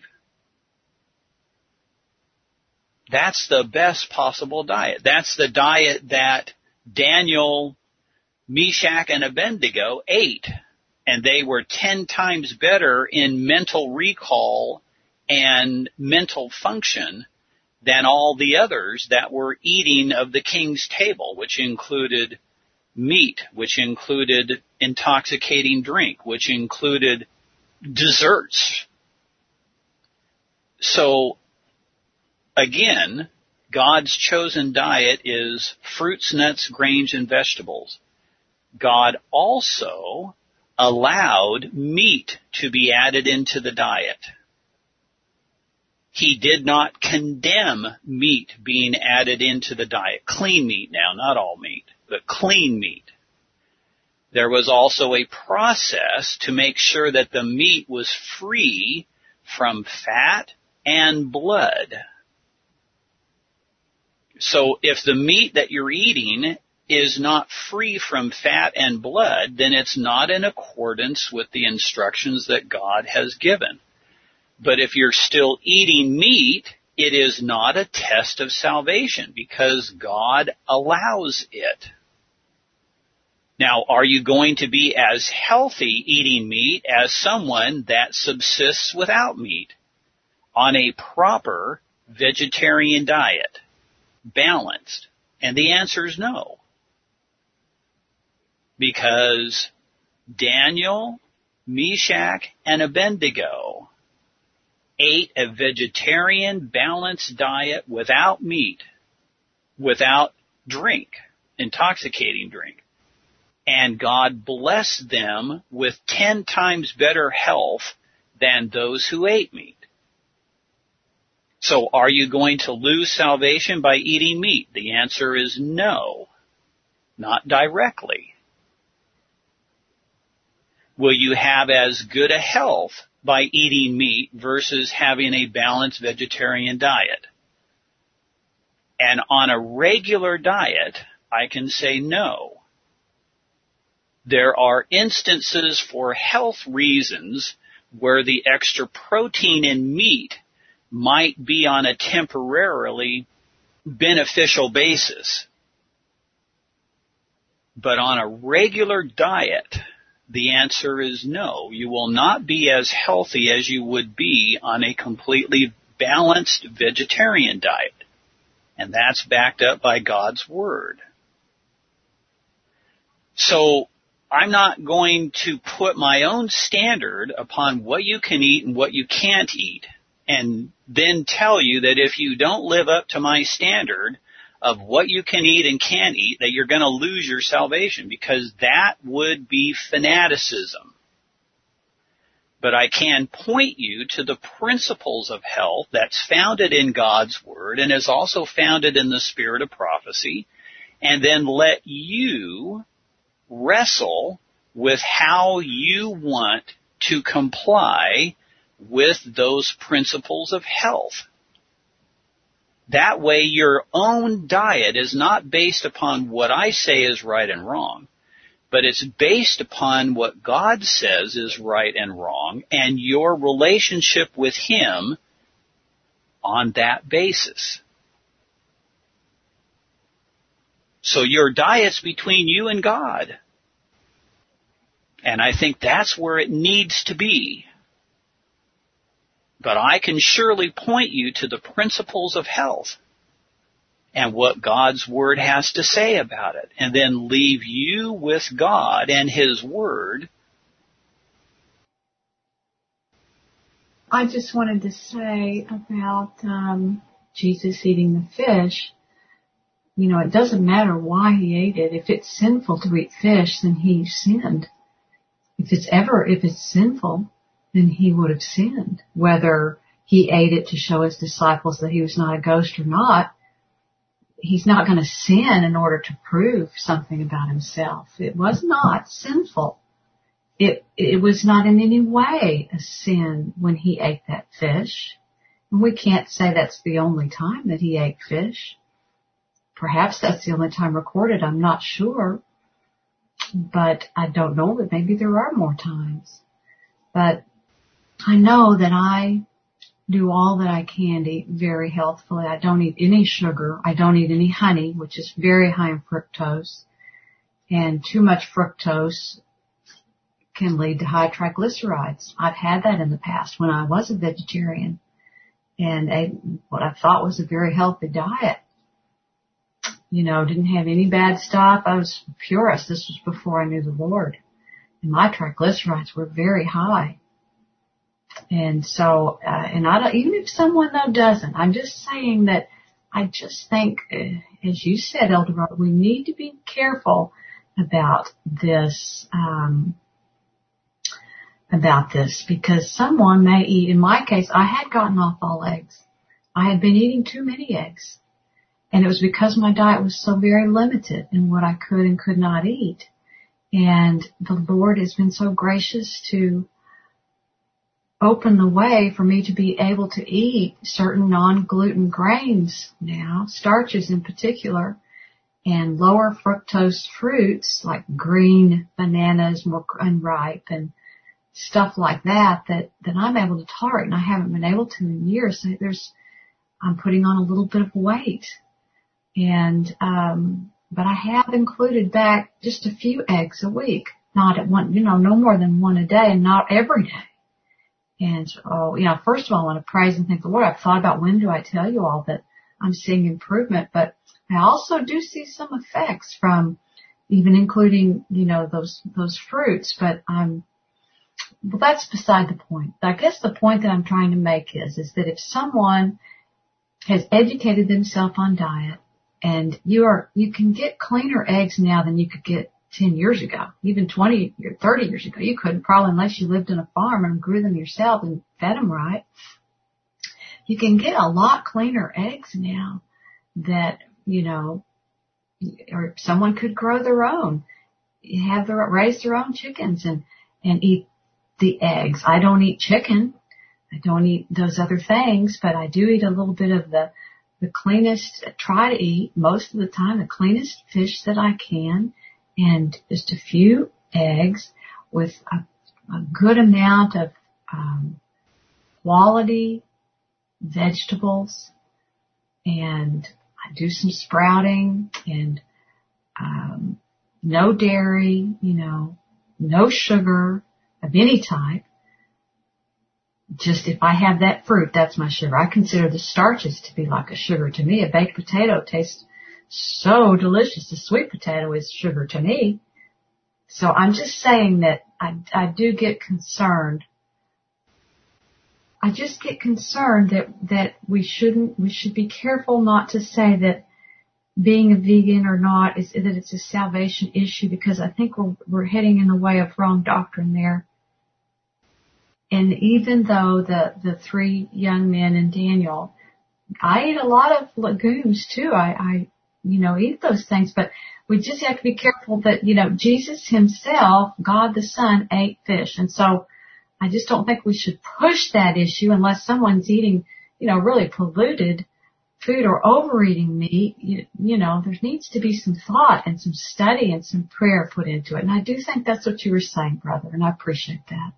S1: That's the best possible diet. That's the diet that Daniel, Meshach, and Abednego ate. And they were ten times better in mental recall and mental function than all the others that were eating of the king's table, which included meat, which included intoxicating drink, which included desserts. So, again, God's chosen diet is fruits, nuts, grains, and vegetables. God also allowed meat to be added into the diet. He did not condemn meat being added into the diet. Clean meat now, not all meat, but clean meat. There was also a process to make sure that the meat was free from fat and blood. So if the meat that you're eating is not free from fat and blood, then it's not in accordance with the instructions that God has given. But if you're still eating meat, it is not a test of salvation because God allows it. Now, are you going to be as healthy eating meat as someone that subsists without meat on a proper vegetarian diet, balanced? And the answer is no. Because Daniel, Meshach, and Abednego ate a vegetarian balanced diet without meat, without drink, intoxicating drink. And God blessed them with ten times better health than those who ate meat. So are you going to lose salvation by eating meat? The answer is no, not directly. Will you have as good a health by eating meat versus having a balanced vegetarian diet? And on a regular diet, I can say no. There are instances for health reasons where the extra protein in meat might be on a temporarily beneficial basis. But on a regular diet, the answer is no. You will not be as healthy as you would be on a completely balanced vegetarian diet. And that's backed up by God's Word. So, I'm not going to put my own standard upon what you can eat and what you can't eat, and then tell you that if you don't live up to my standard of what you can eat and can't eat, that you're going to lose your salvation, because that would be fanaticism. But I can point you to the principles of health that's founded in God's Word and is also founded in the spirit of prophecy, and then let you wrestle with how you want to comply with those principles of health. That way your own diet is not based upon what I say is right and wrong, but it's based upon what God says is right and wrong, and your relationship with Him on that basis. So your diet's between you and God. And I think that's where it needs to be. But I can surely point you to the principles of health and what God's Word has to say about it, and then leave you with God and His Word.
S4: I just wanted to say about um, Jesus eating the fish. You know, it doesn't matter why He ate it. If it's sinful to eat fish, then He sinned. If it's ever, if it's sinful, then He would have sinned. Whether He ate it to show His disciples that He was not a ghost or not, he's not going to sin in order to prove something about himself. It was not sinful. It, it was not in any way a sin when he ate that fish. And we can't say that's the only time that he ate fish. Perhaps that's the only time recorded. I'm not sure. But I don't know that maybe there are more times. But I know that I do all that I can to eat very healthfully. I don't eat any sugar. I don't eat any honey, which is very high in fructose. And too much fructose can lead to high triglycerides. I've had that in the past when I was a vegetarian and ate what I thought was a very healthy diet. You know, didn't have any bad stuff. I was purist. This was before I knew the Lord. And my triglycerides were very high. And so, uh, and I don't, even if someone though doesn't, I'm just saying that I just think, uh, as you said, Elder Robert, we need to be careful about this, um, about this because someone may eat, in my case, I had gotten off all eggs. I had been eating too many eggs. And it was because my diet was so very limited in what I could and could not eat. And the Lord has been so gracious to open the way for me to be able to eat certain non-gluten grains now, starches in particular, and lower fructose fruits like green bananas, more unripe, and stuff like that, that, that I'm able to tolerate, and I haven't been able to in years. So there's, I'm putting on a little bit of weight. And, um, but I have included back just a few eggs a week, not at one, you know, no more than one a day and not every day. And, oh, you know, first of all, I want to praise and thank the Lord. I've thought about when do I tell you all that I'm seeing improvement, but I also do see some effects from even including, you know, those, those fruits, but I'm, well, that's beside the point. I guess the point that I'm trying to make is, is that if someone has educated themselves on diet and you are, you can get cleaner eggs now than you could get ten years ago, even twenty, thirty years ago. You couldn't probably unless you lived in a farm and grew them yourself and fed them right. You can get a lot cleaner eggs now that, you know, or someone could grow their own, have their, raise their own chickens and, and eat the eggs. I don't eat chicken. I don't eat those other things, but I do eat a little bit of the, the cleanest, try to eat most of the time the cleanest fish that I can. And just a few eggs with a, a good amount of um, quality vegetables, and I do some sprouting and um, no dairy, you know, no sugar of any type. Just if I have that fruit, that's my sugar. I consider the starches to be like a sugar to me. A baked potato tastes so delicious. The sweet potato is sugar to me. So I'm just saying that I, I do get concerned. I just get concerned that, that we shouldn't, we should be careful not to say that being a vegan or not is, that it's a salvation issue, because I think we're, we're heading in the way of wrong doctrine there. And even though the, the three young men in Daniel, I eat a lot of legumes too. I, I, you know, eat those things, but we just have to be careful that, you know, Jesus himself, God the Son, ate fish. And so I just don't think we should push that issue unless someone's eating, you know, really polluted food or overeating meat. You, you know, there needs to be some thought and some study and some prayer put into it. And I do think that's what you were saying, brother, and I appreciate that.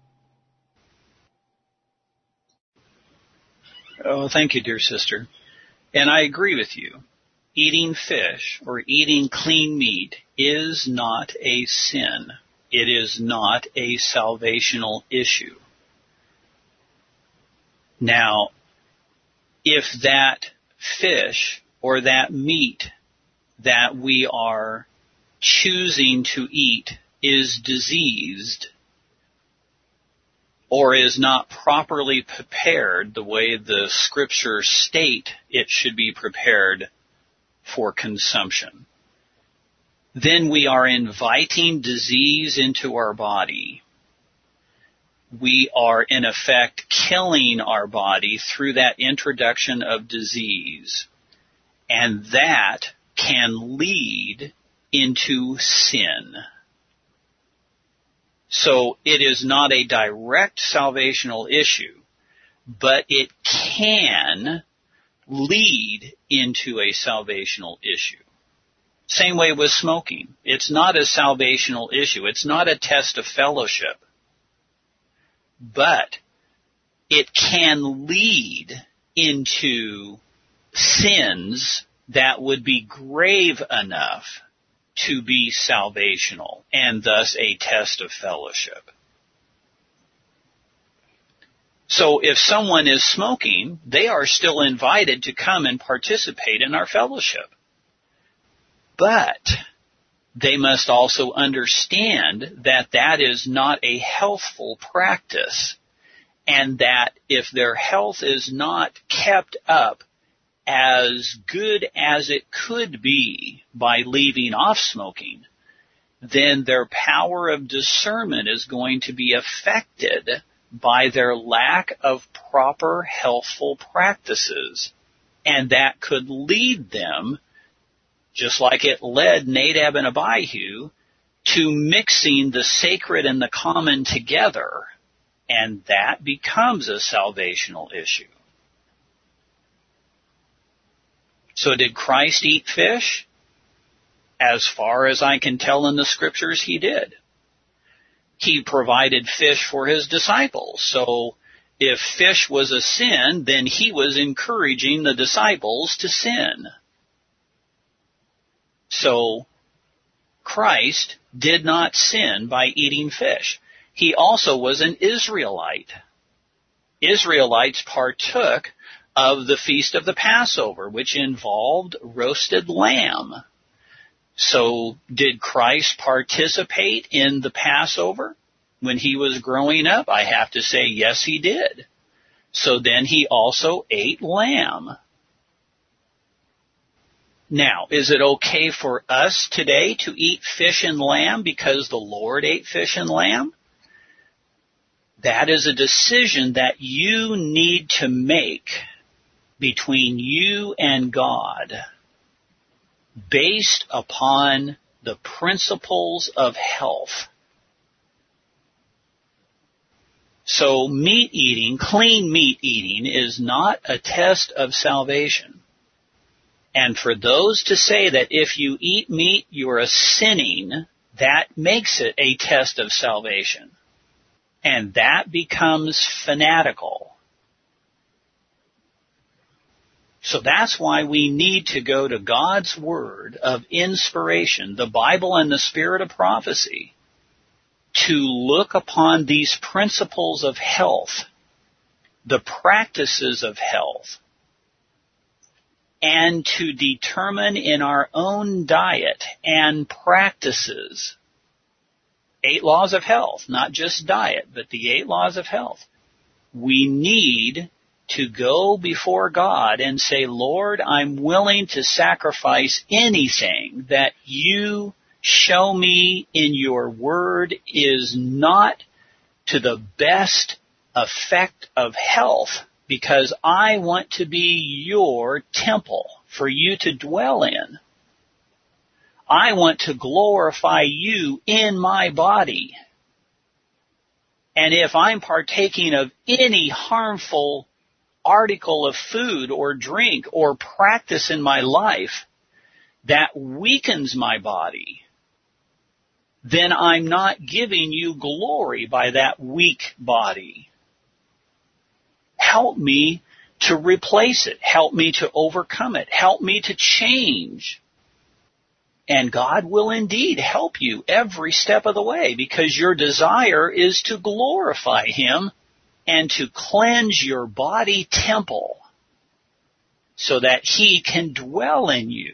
S1: Oh, thank you, dear sister. And I agree with you. Eating fish or eating clean meat is not a sin. It is not a salvational issue. Now, if that fish or that meat that we are choosing to eat is diseased or is not properly prepared the way the scriptures state it should be prepared for consumption, then we are inviting disease into our body. We are, in effect, killing our body through that introduction of disease. And that can lead into sin. So it is not a direct salvational issue, but it can lead into a salvational issue. Same way with smoking. It's not a salvational issue. It's not a test of fellowship. But it can lead into sins that would be grave enough to be salvational, and thus a test of fellowship. So if someone is smoking, they are still invited to come and participate in our fellowship. But they must also understand that that is not a healthful practice, and that if their health is not kept up as good as it could be by leaving off smoking, then their power of discernment is going to be affected by their lack of proper healthful practices. And that could lead them, just like it led Nadab and Abihu, to mixing the sacred and the common together, and that becomes a salvational issue. So did Christ eat fish? As far as I can tell in the scriptures, he did. He provided fish for his disciples. So if fish was a sin, then he was encouraging the disciples to sin. So Christ did not sin by eating fish. He also was an Israelite. Israelites partook of the Feast of the Passover, which involved roasted lamb. So did Christ participate in the Passover when he was growing up? I have to say, yes, he did. So then he also ate lamb. Now, is it okay for us today to eat fish and lamb because the Lord ate fish and lamb? That is a decision that you need to make between you and God, based upon the principles of health. So meat eating, clean meat eating, is not a test of salvation. And for those to say that if you eat meat you're a sinning, that makes it a test of salvation. And that becomes fanatical. So that's why we need to go to God's Word of inspiration, the Bible and the Spirit of prophecy, to look upon these principles of health, the practices of health, and to determine in our own diet and practices, eight laws of health, not just diet, but the eight laws of health. We need to go before God and say, Lord, I'm willing to sacrifice anything that you show me in your word is not to the best effect of health, because I want to be your temple for you to dwell in. I want to glorify you in my body. And if I'm partaking of any harmful article of food or drink or practice in my life that weakens my body, then I'm not giving you glory by that weak body. Help me to replace it. Help me to overcome it. Help me to change. And God will indeed help you every step of the way, because your desire is to glorify Him and to cleanse your body temple so that He can dwell in you.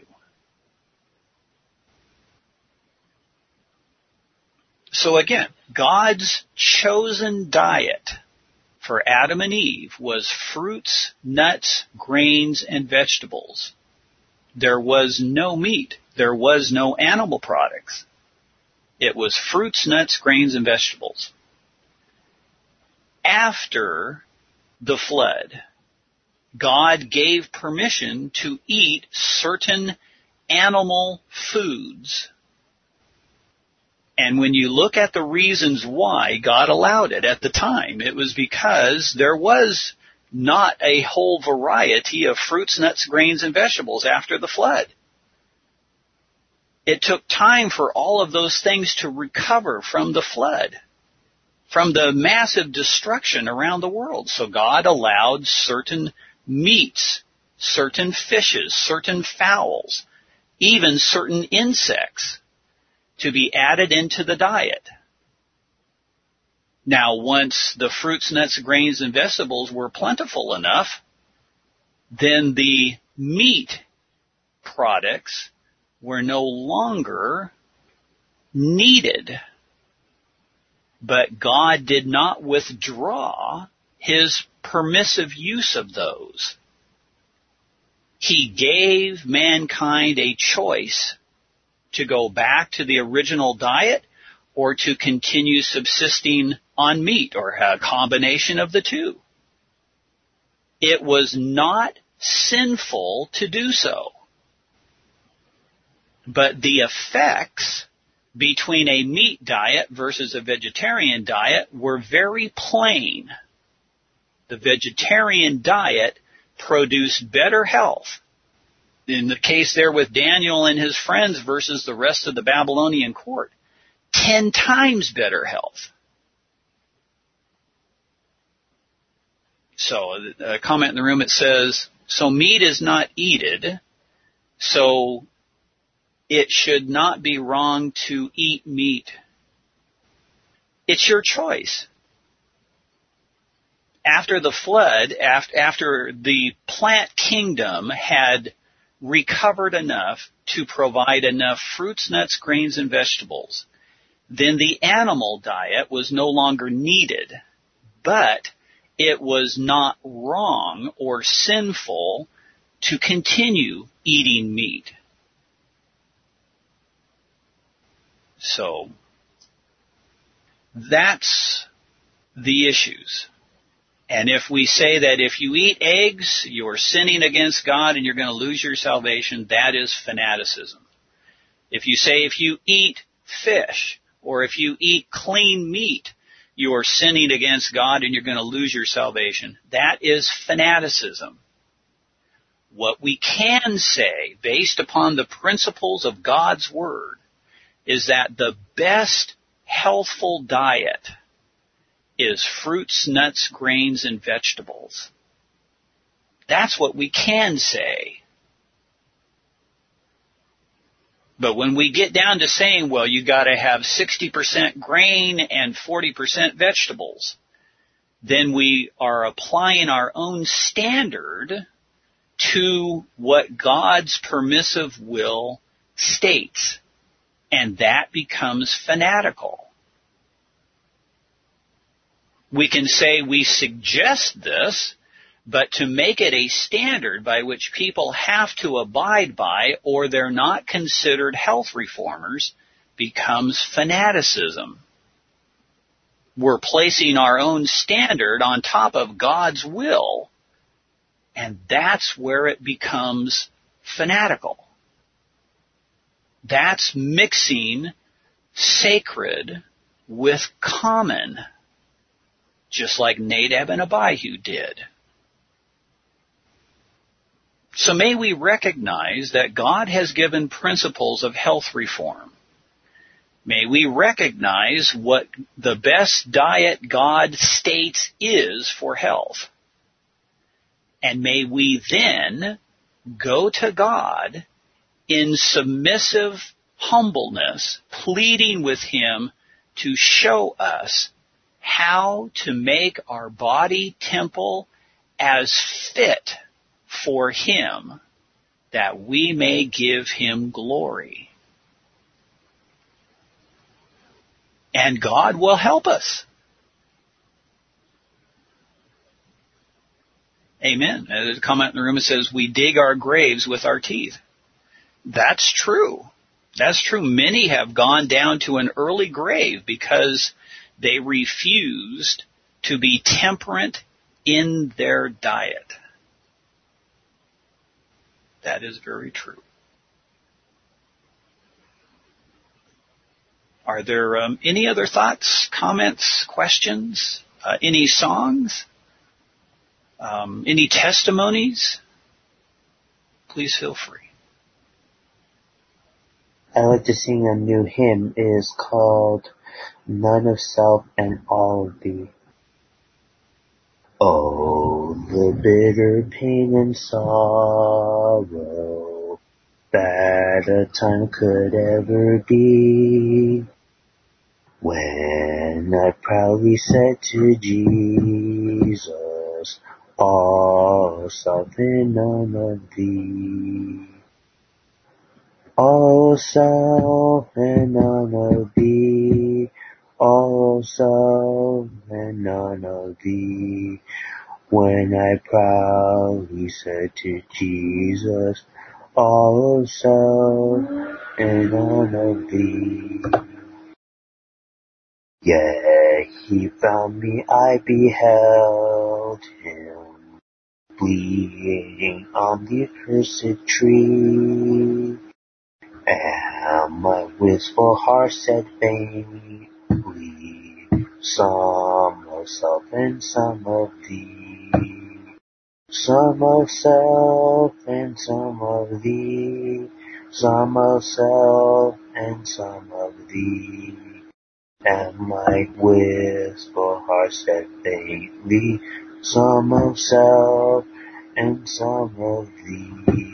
S1: So again, God's chosen diet for Adam and Eve was fruits, nuts, grains, and vegetables. There was no meat. There was no animal products. It was fruits, nuts, grains, and vegetables. After the flood, God gave permission to eat certain animal foods. And when you look at the reasons why God allowed it at the time, it was because there was not a whole variety of fruits, nuts, grains, and vegetables after the flood. It took time for all of those things to recover from the flood, from the massive destruction around the world. So God allowed certain meats, certain fishes, certain fowls, even certain insects to be added into the diet. Now, once the fruits, nuts, grains, and vegetables were plentiful enough, then the meat products were no longer needed. But God did not withdraw His permissive use of those. He gave mankind a choice to go back to the original diet or to continue subsisting on meat, or a combination of the two. It was not sinful to do so. But the effects between a meat diet versus a vegetarian diet were very plain. The vegetarian diet produced better health. In the case there with Daniel and his friends versus the rest of the Babylonian court, ten times better health. So a comment in the room, it says, so meat is not eated, so it should not be wrong to eat meat. It's your choice. After the flood, after the plant kingdom had recovered enough to provide enough fruits, nuts, grains, and vegetables, then the animal diet was no longer needed. But it was not wrong or sinful to continue eating meat. So, that's the issues. And if we say that if you eat eggs, you're sinning against God and you're going to lose your salvation, that is fanaticism. If you say if you eat fish or if you eat clean meat, you are sinning against God and you're going to lose your salvation, that is fanaticism. What we can say, based upon the principles of God's Word, is that the best healthful diet is fruits, nuts, grains, and vegetables. That's what we can say. But when we get down to saying, well, you got to have sixty percent grain and forty percent vegetables, then we are applying our own standard to what God's permissive will states. And that becomes fanatical. We can say we suggest this, but to make it a standard by which people have to abide by or they're not considered health reformers becomes fanaticism. We're placing our own standard on top of God's will, and that's where it becomes fanatical. That's mixing sacred with common, just like Nadab and Abihu did. So may we recognize that God has given principles of health reform. May we recognize what the best diet God states is for health. And may we then go to God in submissive humbleness, pleading with Him to show us how to make our body temple as fit for Him, that we may give Him glory. And God will help us. Amen. There's a comment in the room that says, we dig our graves with our teeth. That's true. That's true. Many have gone down to an early grave because they refused to be temperate in their diet. That is very true. Are there um, any other thoughts, comments, questions, uh, any songs, um, any testimonies? Please feel free.
S3: I'd like to sing a new hymn. It is called None of Self and All of Thee. Oh, the bitter pain and sorrow that a time could ever be, when I proudly said to Jesus, all self and none of thee. All self and none of thee, all self and none of thee. When I proudly said to Jesus, all self and none of thee. Yet he found me, I beheld him, bleeding on the accursed tree. And my wistful heart said vainly, some of self and some of thee. Some of self and some of thee. Some of self and some of thee. And my wistful heart said faintly, some of self and some of thee.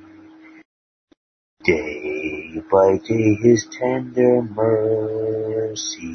S3: Day by day his tender mercy,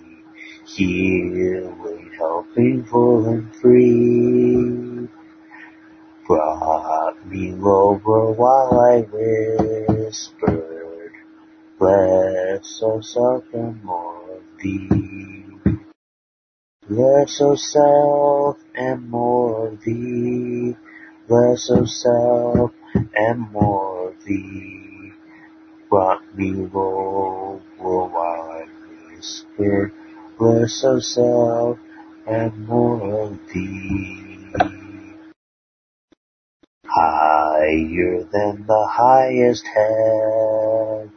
S3: healing, helping, full and free, brought me lower while I whispered, bless, O self and more of thee. Bless, O self and more of thee. Bless, O self and more of thee. Brought me low while I whispered, bless, O self and more of thee. Higher than the highest heaven,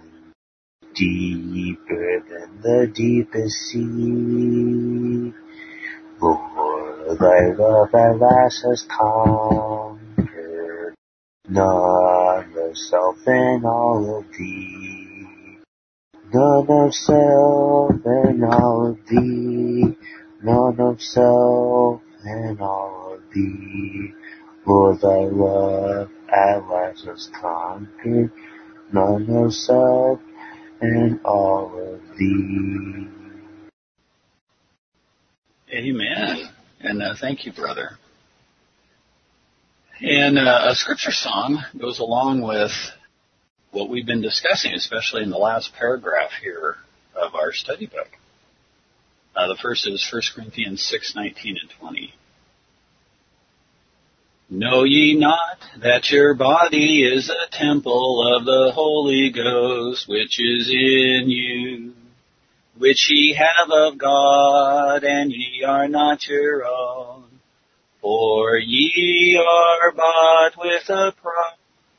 S3: deeper than the deepest sea, Lord, thy love at last has conquered none of self and all of thee. None of self and all of thee. None of self and all of thee. Lord, thy love at last has conquered none of self and all of thee.
S1: Amen. And uh, thank you, brother. And uh, a scripture song goes along with what we've been discussing, especially in the last paragraph here of our study book. Uh, the first is First Corinthians six, nineteen and twenty. Know ye not that your body is a temple of the Holy Ghost, which is in you, which ye have of God, and ye are not your own? For ye are bought with a price.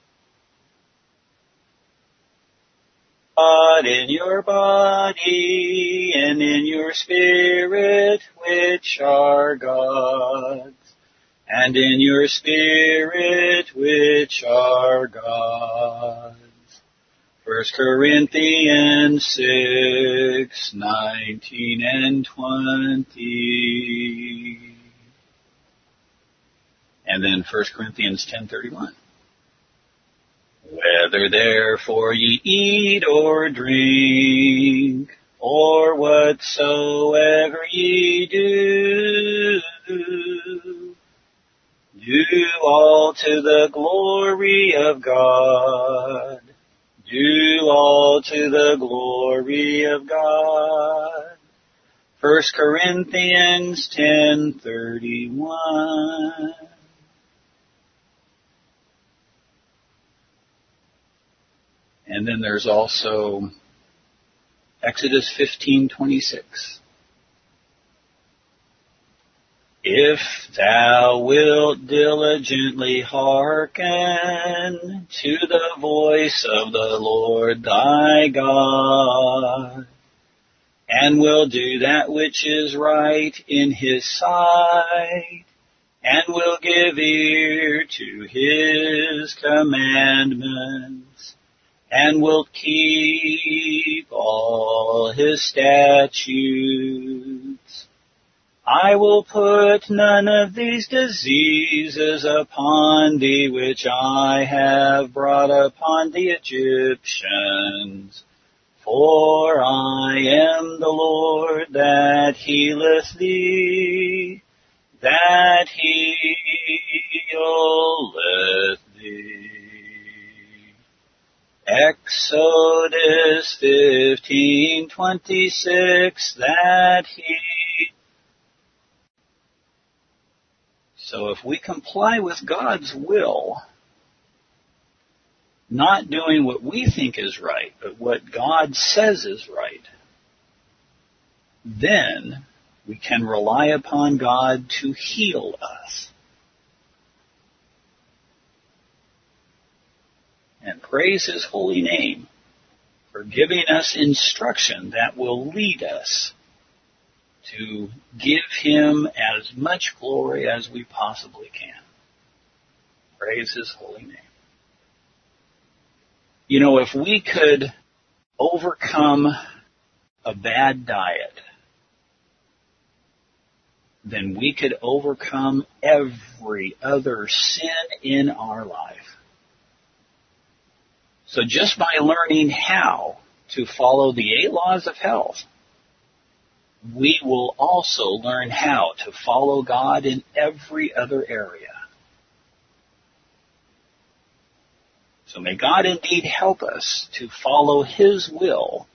S1: God in your body and in your spirit, which are God's, and in your spirit, which are God's. First Corinthians six, nineteen and twenty. And then First Corinthians ten, thirty-one. Whether therefore ye eat or drink, or whatsoever ye do, do all to the glory of God. Do all to the glory of God. First Corinthians ten, thirty-one. And then there's also Exodus fifteen, twenty-six. If thou wilt diligently hearken to the voice of the Lord thy God, and will do that which is right in his sight, and will give ear to his commandments, and will keep all his statutes. I will put none of these diseases upon thee which I have brought upon the Egyptians, for I am the Lord that healeth thee, that healeth thee. Exodus fifteen twenty-six, that he. So if we comply with God's will, not doing what we think is right, but what God says is right, then we can rely upon God to heal us. And praise his holy name for giving us instruction that will lead us to give him as much glory as we possibly can. Praise his holy name. You know, if we could overcome a bad diet, then we could overcome every other sin in our life. So just by learning how to follow the eight laws of health, we will also learn how to follow God in every other area. So may God indeed help us to follow his will,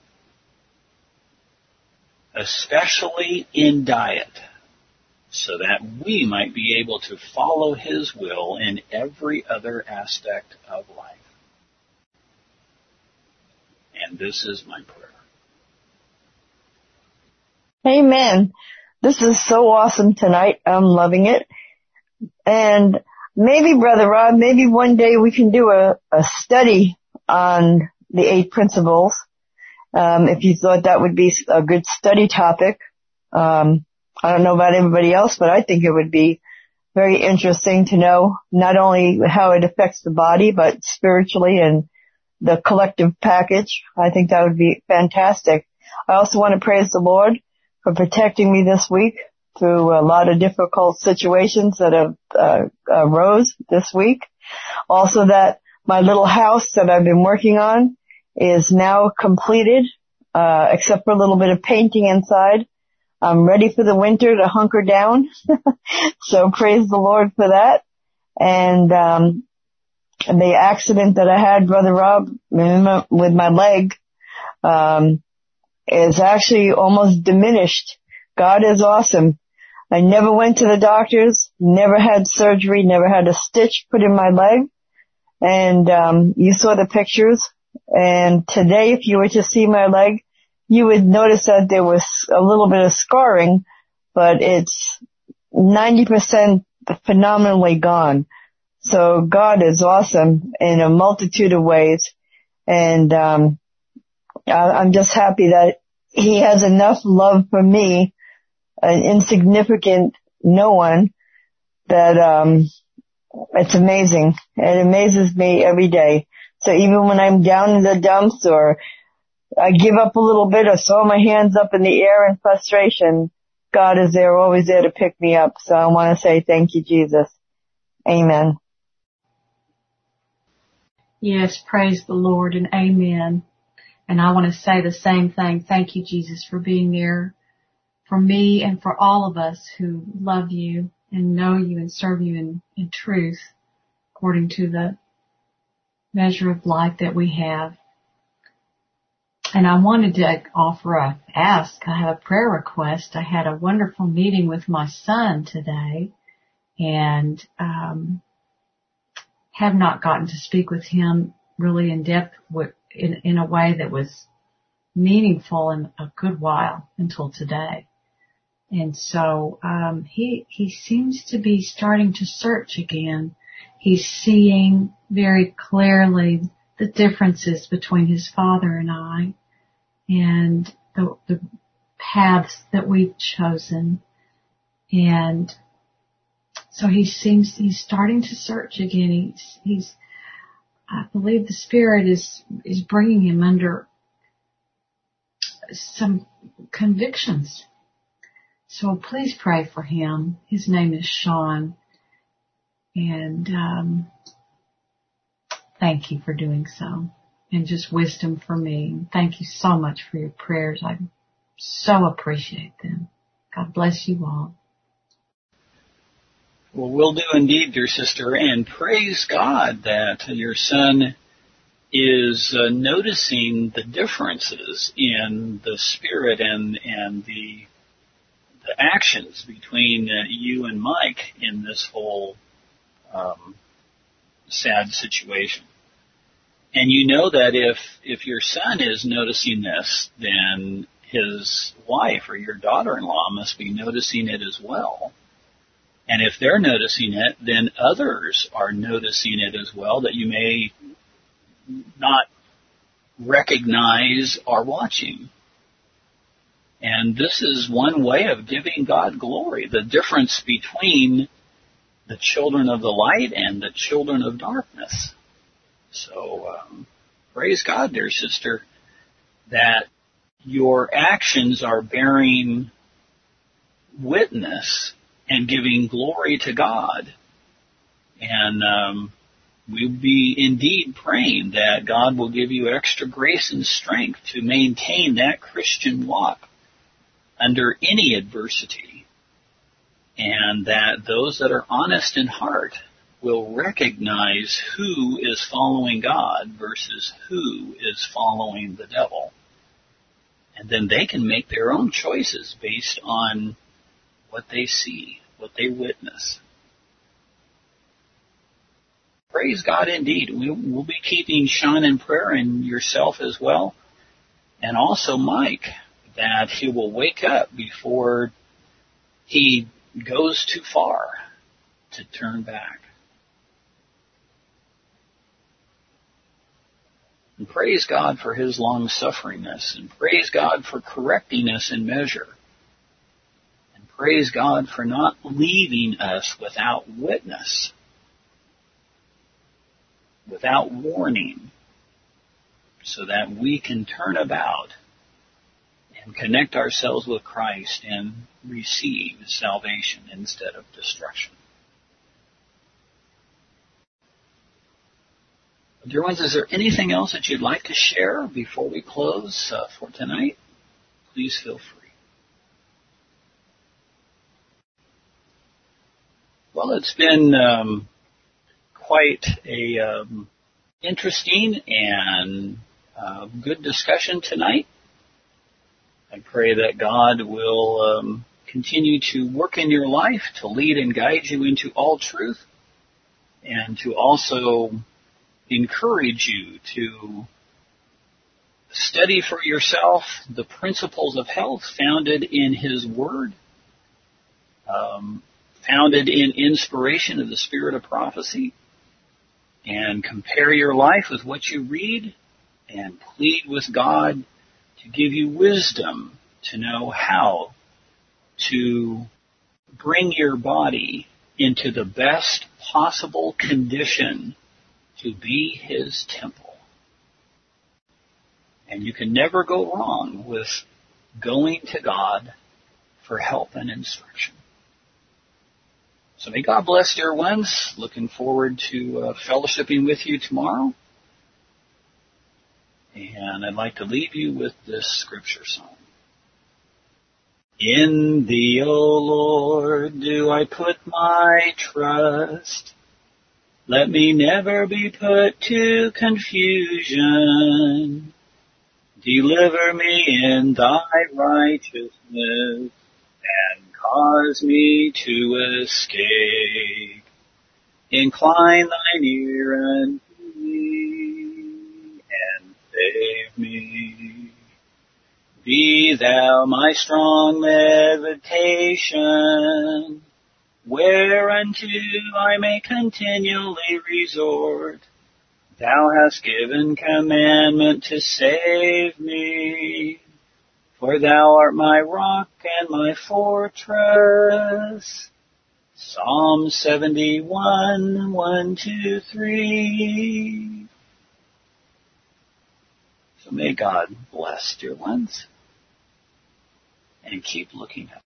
S1: especially in diet, so that we might be able to follow his will in every other aspect of life. And this is my prayer.
S2: Amen. This is so awesome tonight. I'm loving it. And maybe, Brother Rob, maybe one day we can do a, a study on the eight principles. Um, if you thought that would be a good study topic. Um, I don't know about everybody else, but I think it would be very interesting to know not only how it affects the body, but spiritually and the collective package. I think that would be fantastic. I also want to praise the Lord for protecting me this week through a lot of difficult situations that have uh, arose this week. Also that my little house that I've been working on is now completed, uh, except for a little bit of painting inside. I'm ready for the winter to hunker down. So praise the Lord for that. And, um, the accident that I had, Brother Rob, with my leg, um, is actually almost diminished. God is awesome. I never went to the doctors, never had surgery, never had a stitch put in my leg. And, um, you saw the pictures. And today, if you were to see my leg, you would notice that there was a little bit of scarring, but it's ninety percent phenomenally gone. So God is awesome in a multitude of ways. And, um, I'm just happy that he has enough love for me, an insignificant no one, that, um, it's amazing. It amazes me every day. So even when I'm down in the dumps or I give up a little bit or throw my hands up in the air in frustration, God is there, always there to pick me up. So I want to say thank you, Jesus. Amen.
S4: Yes, praise the Lord and amen. And I want to say the same thing. Thank you, Jesus, for being there for me and for all of us who love you and know you and serve you in, in truth according to the measure of life that we have. And I wanted to offer a ask. I have a prayer request. I had a wonderful meeting with my son today and um have not gotten to speak with him really in depth in, in a way that was meaningful in a good while until today. And so um he he seems to be starting to search again. He's seeing very clearly the differences between his father and I, and the, the paths that we've chosen. And so he seems, he's starting to search again. He's, he's, I believe the Spirit is, is bringing him under some convictions. So please pray for him. His name is Sean. And, um, thank you for doing so. And just wisdom for me. Thank you so much for your prayers. I so appreciate them. God bless you all.
S1: Well, we'll do indeed, dear sister, and praise God that your son is uh, noticing the differences in the spirit and and the the actions between uh, you and Mike in this whole um, sad situation. And you know that if if your son is noticing this, then his wife or your daughter-in-law must be noticing it as well. And if they're noticing it, then others are noticing it as well that you may not recognize are watching. And this is one way of giving God glory, the difference between the children of the light and the children of darkness. So um, praise God, dear sister, that your actions are bearing witness and giving glory to God. And um, we'll be indeed praying that God will give you extra grace and strength to maintain that Christian walk under any adversity, and that those that are honest in heart will recognize who is following God versus who is following the devil. And then they can make their own choices based on what they see, what they witness. Praise God indeed. We'll be keeping Sean in prayer and yourself as well. And also Mike, that he will wake up before he goes too far to turn back. And praise God for his long-sufferingness, and praise God for correcting us in measure. And praise God for not leaving us without witness, without warning, so that we can turn about and connect ourselves with Christ and receive salvation instead of destruction. Dear ones, is there anything else that you'd like to share before we close uh, for tonight? Please feel free. Well, it's been um, quite a um, interesting and uh, good discussion tonight. I pray that God will um, continue to work in your life, to lead and guide you into all truth, and to also encourage you to study for yourself the principles of health founded in His Word, um, founded in inspiration of the Spirit of prophecy, and compare your life with what you read and plead with God to give you wisdom to know how to bring your body into the best possible condition to be His temple. And you can never go wrong with going to God for help and instruction. So may God bless, dear ones. Looking forward to uh, fellowshipping with you tomorrow. And I'd like to leave you with this scripture song. In Thee, O Lord, do I put my trust. Let me never be put to confusion. Deliver me in Thy righteousness and cause me to escape. Incline Thine ear unto me and save me. Be Thou my strong meditation, whereunto I may continually resort. Thou hast given commandment to save me, For thou art my rock and my fortress. Psalm seventy-one, one, two, three. So may God bless, dear ones, and keep looking up.